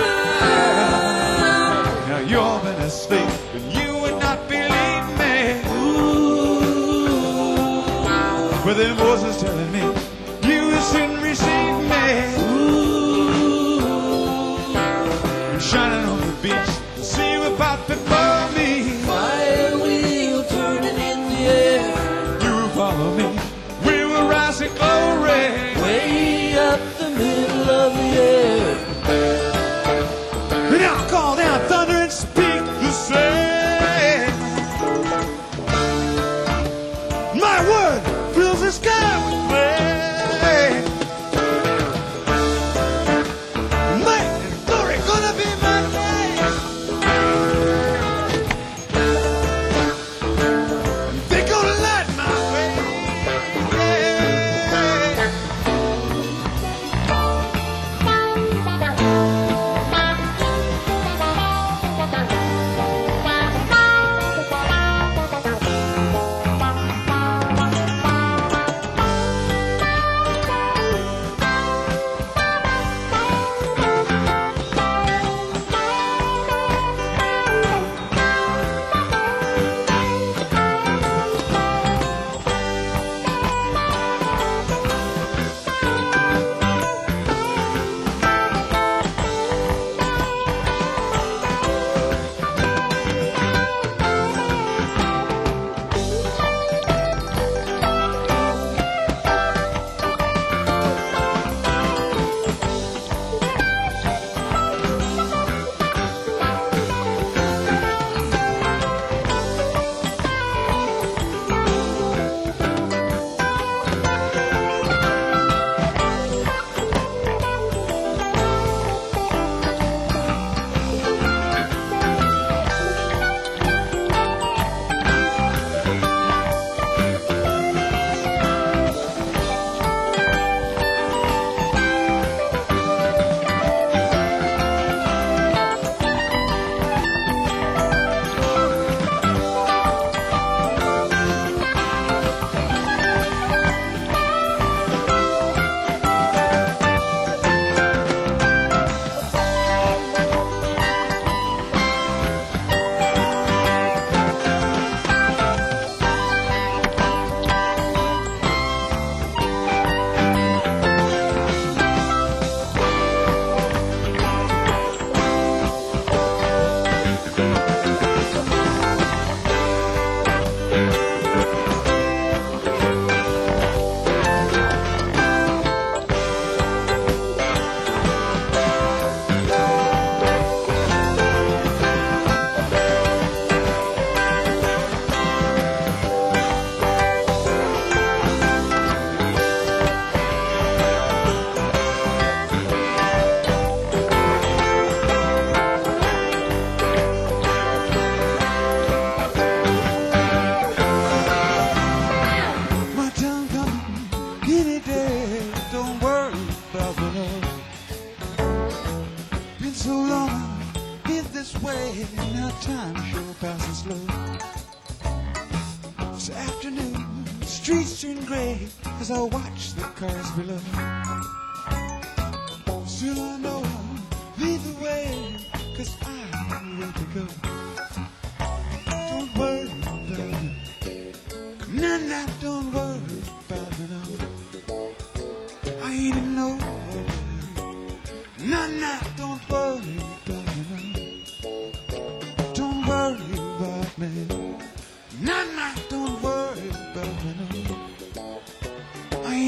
Now you've been asleep and you would not believe me. But them voices telling me you shouldn't receive me. I'm shining on the beach to see you about before me. Fire wheel turning in the air, You follow me, we will rise to glory. way up the middle of the air. And I'll call down thunder and speak the same. My word fills the sky with flame. Might and glory gonna be my name. They gonna light my way. Streets turn gray as I watch the cars below. Still I know I'll lead the way, 'cause I know where to go. Don't worry about it. Nah, don't worry about it. No. I ain't in no hurry. Nah, don't worry about it. No. Don't worry about me. Nah, don't worry about me. No. I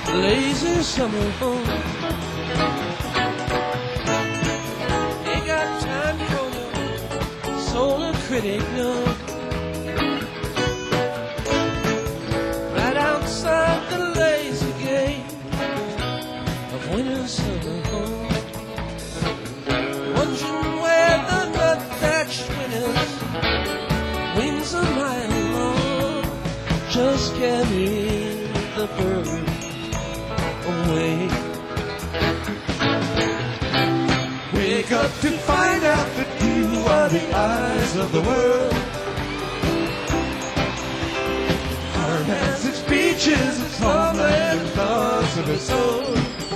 lazy summer home. Ain't got time for no solar critic, no. Right outside the lazy gate of winter's summer home, wondering where the nut-thatched winners wings a mile long just carry the bird away. Wake up to find out that you are the eyes of the world. Heart has its beaches, its homeland, and thoughts of its own.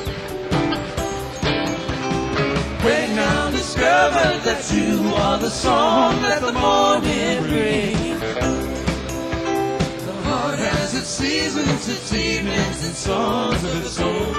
Wake now, discover that you are the song that the morning brings. The heart has its seasons, its evenings, and songs of its own.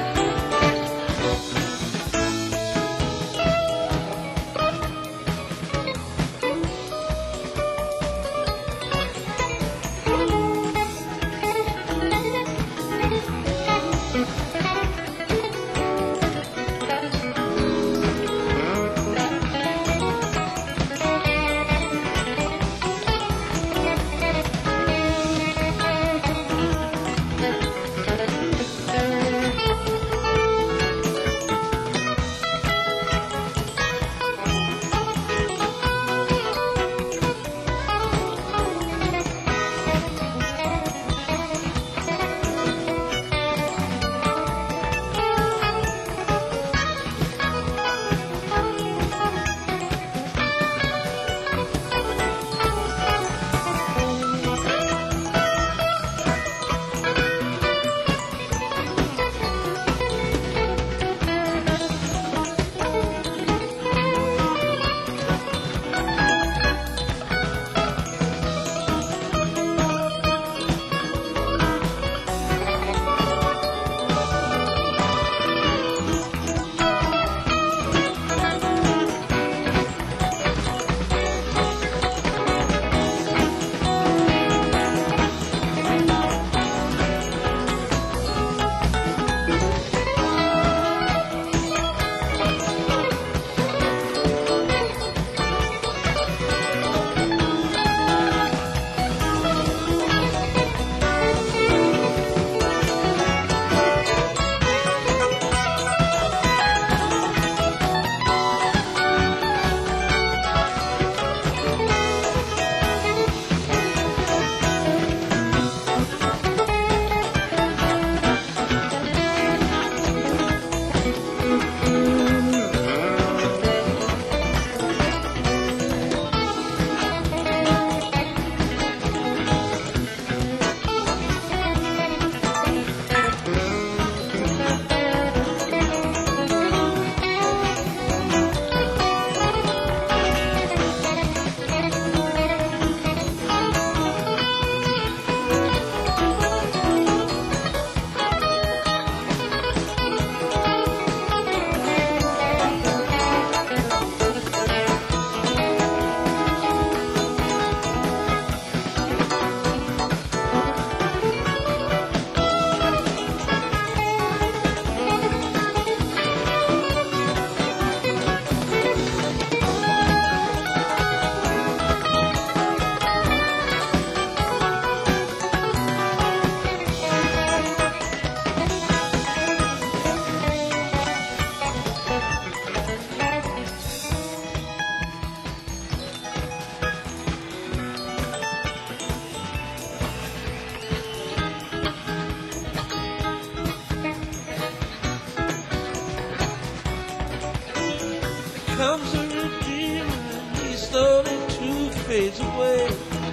Comes a redeemer and he slowly too fades away.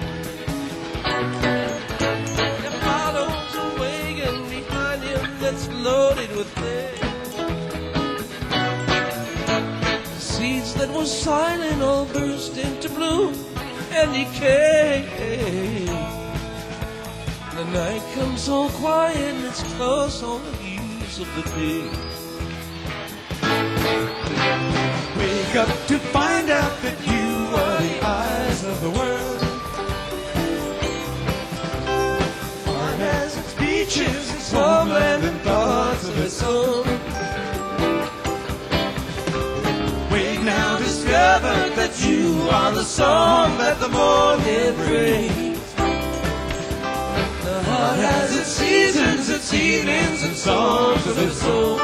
There follows a wagon behind him that's loaded with hay. Seeds that were silent all burst into bloom and decay. The night comes so quiet and it's close on the eves of the day. Wake up to find out that you are the eyes of the world. Heart has its beaches, its homeland, and sun. We've now discovered that you are the song that the morning brings. The heart has its seasons, its evenings, and songs of its own.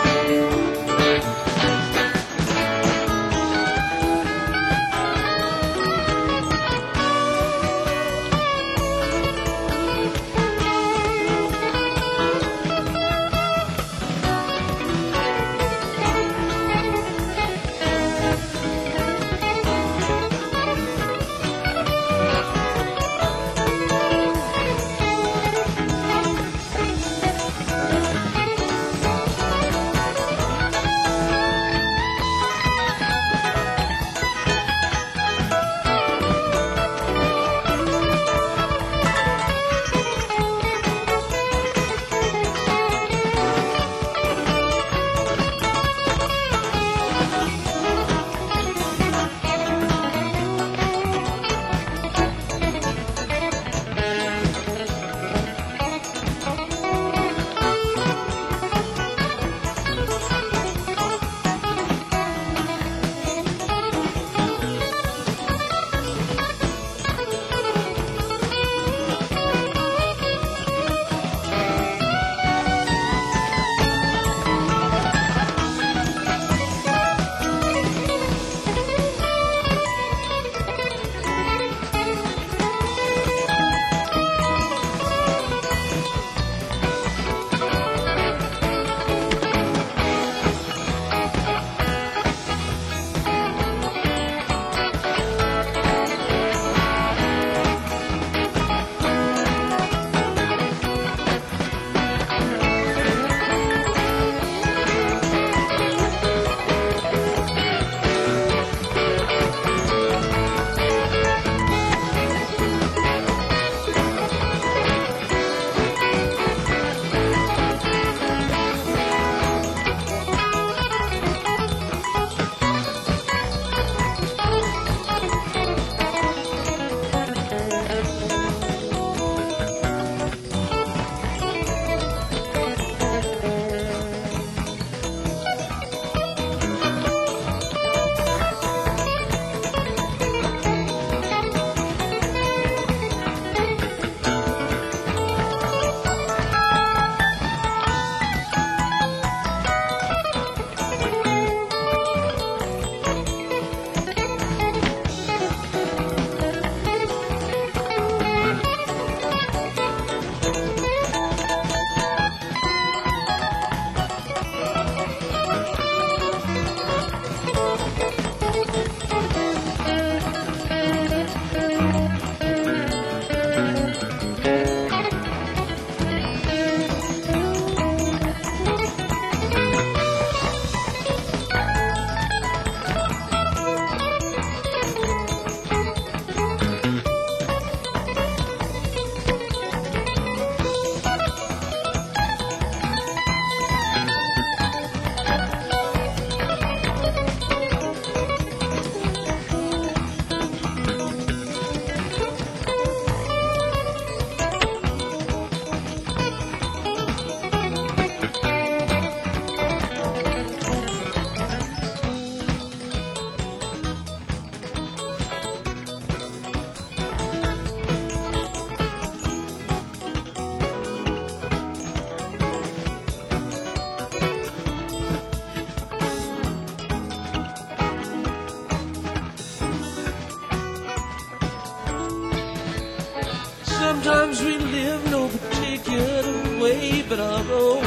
Sometimes we live no particular way but our own.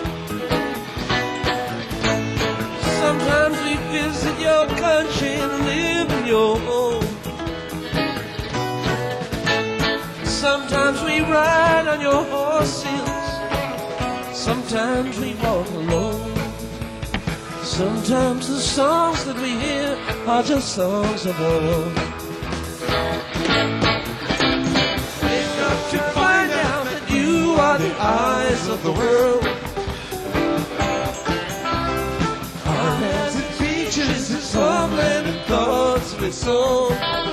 Sometimes we visit your country and live in your home. Sometimes we ride on your horses. Sometimes we walk alone. Sometimes the songs that we hear are just songs of our own. Wake up to find out that you are the eyes of the world. Our hands and features, its homeland and thoughts of its own.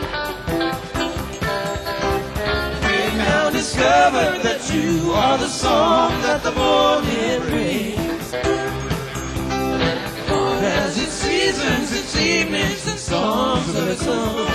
We've now discovered that you are the song that the morning brings. seasons, its evenings, and songs of its own.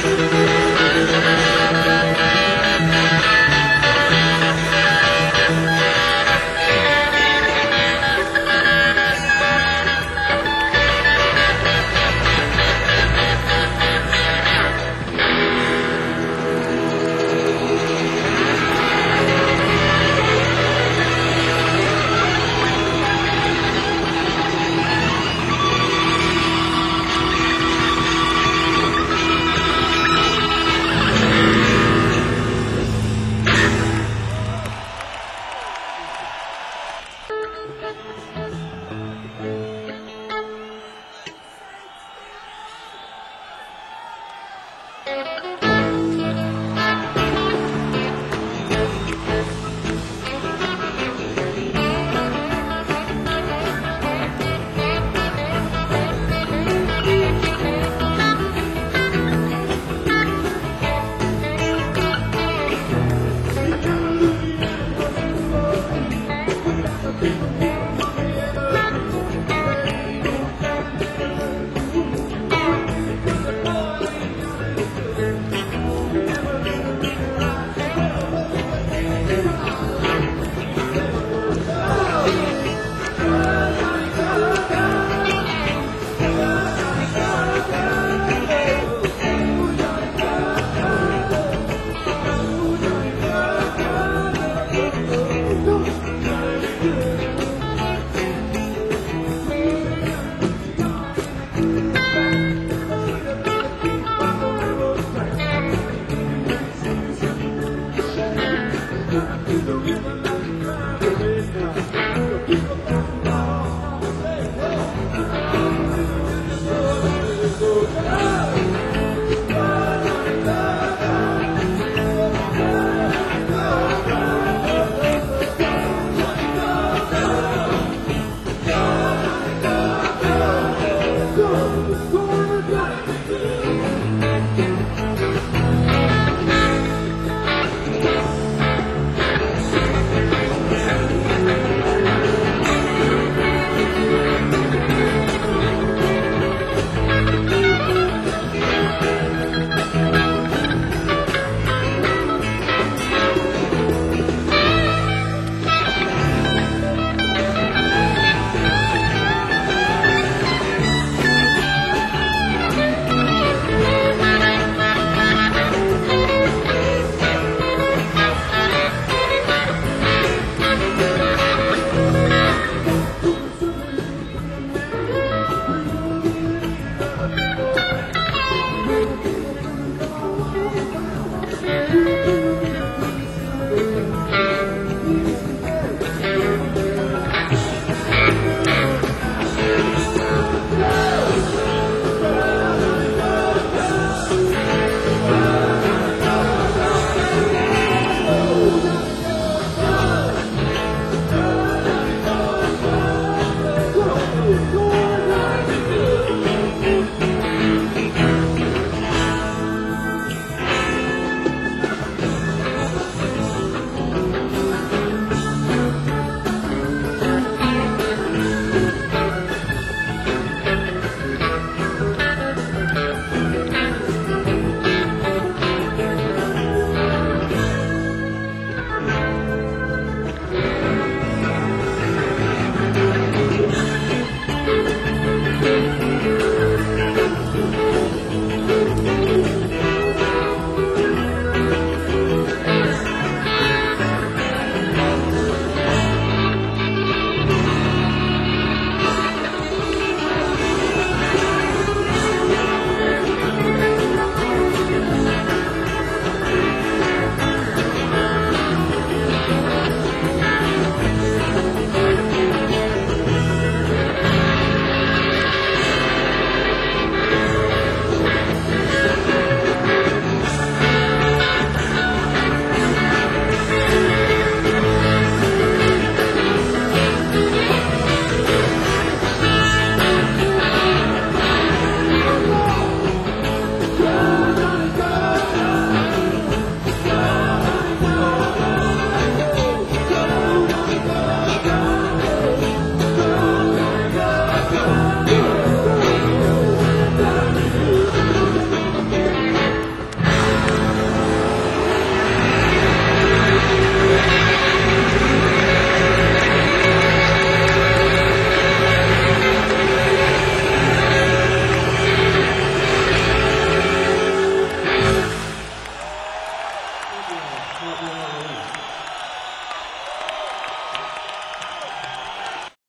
Thank you.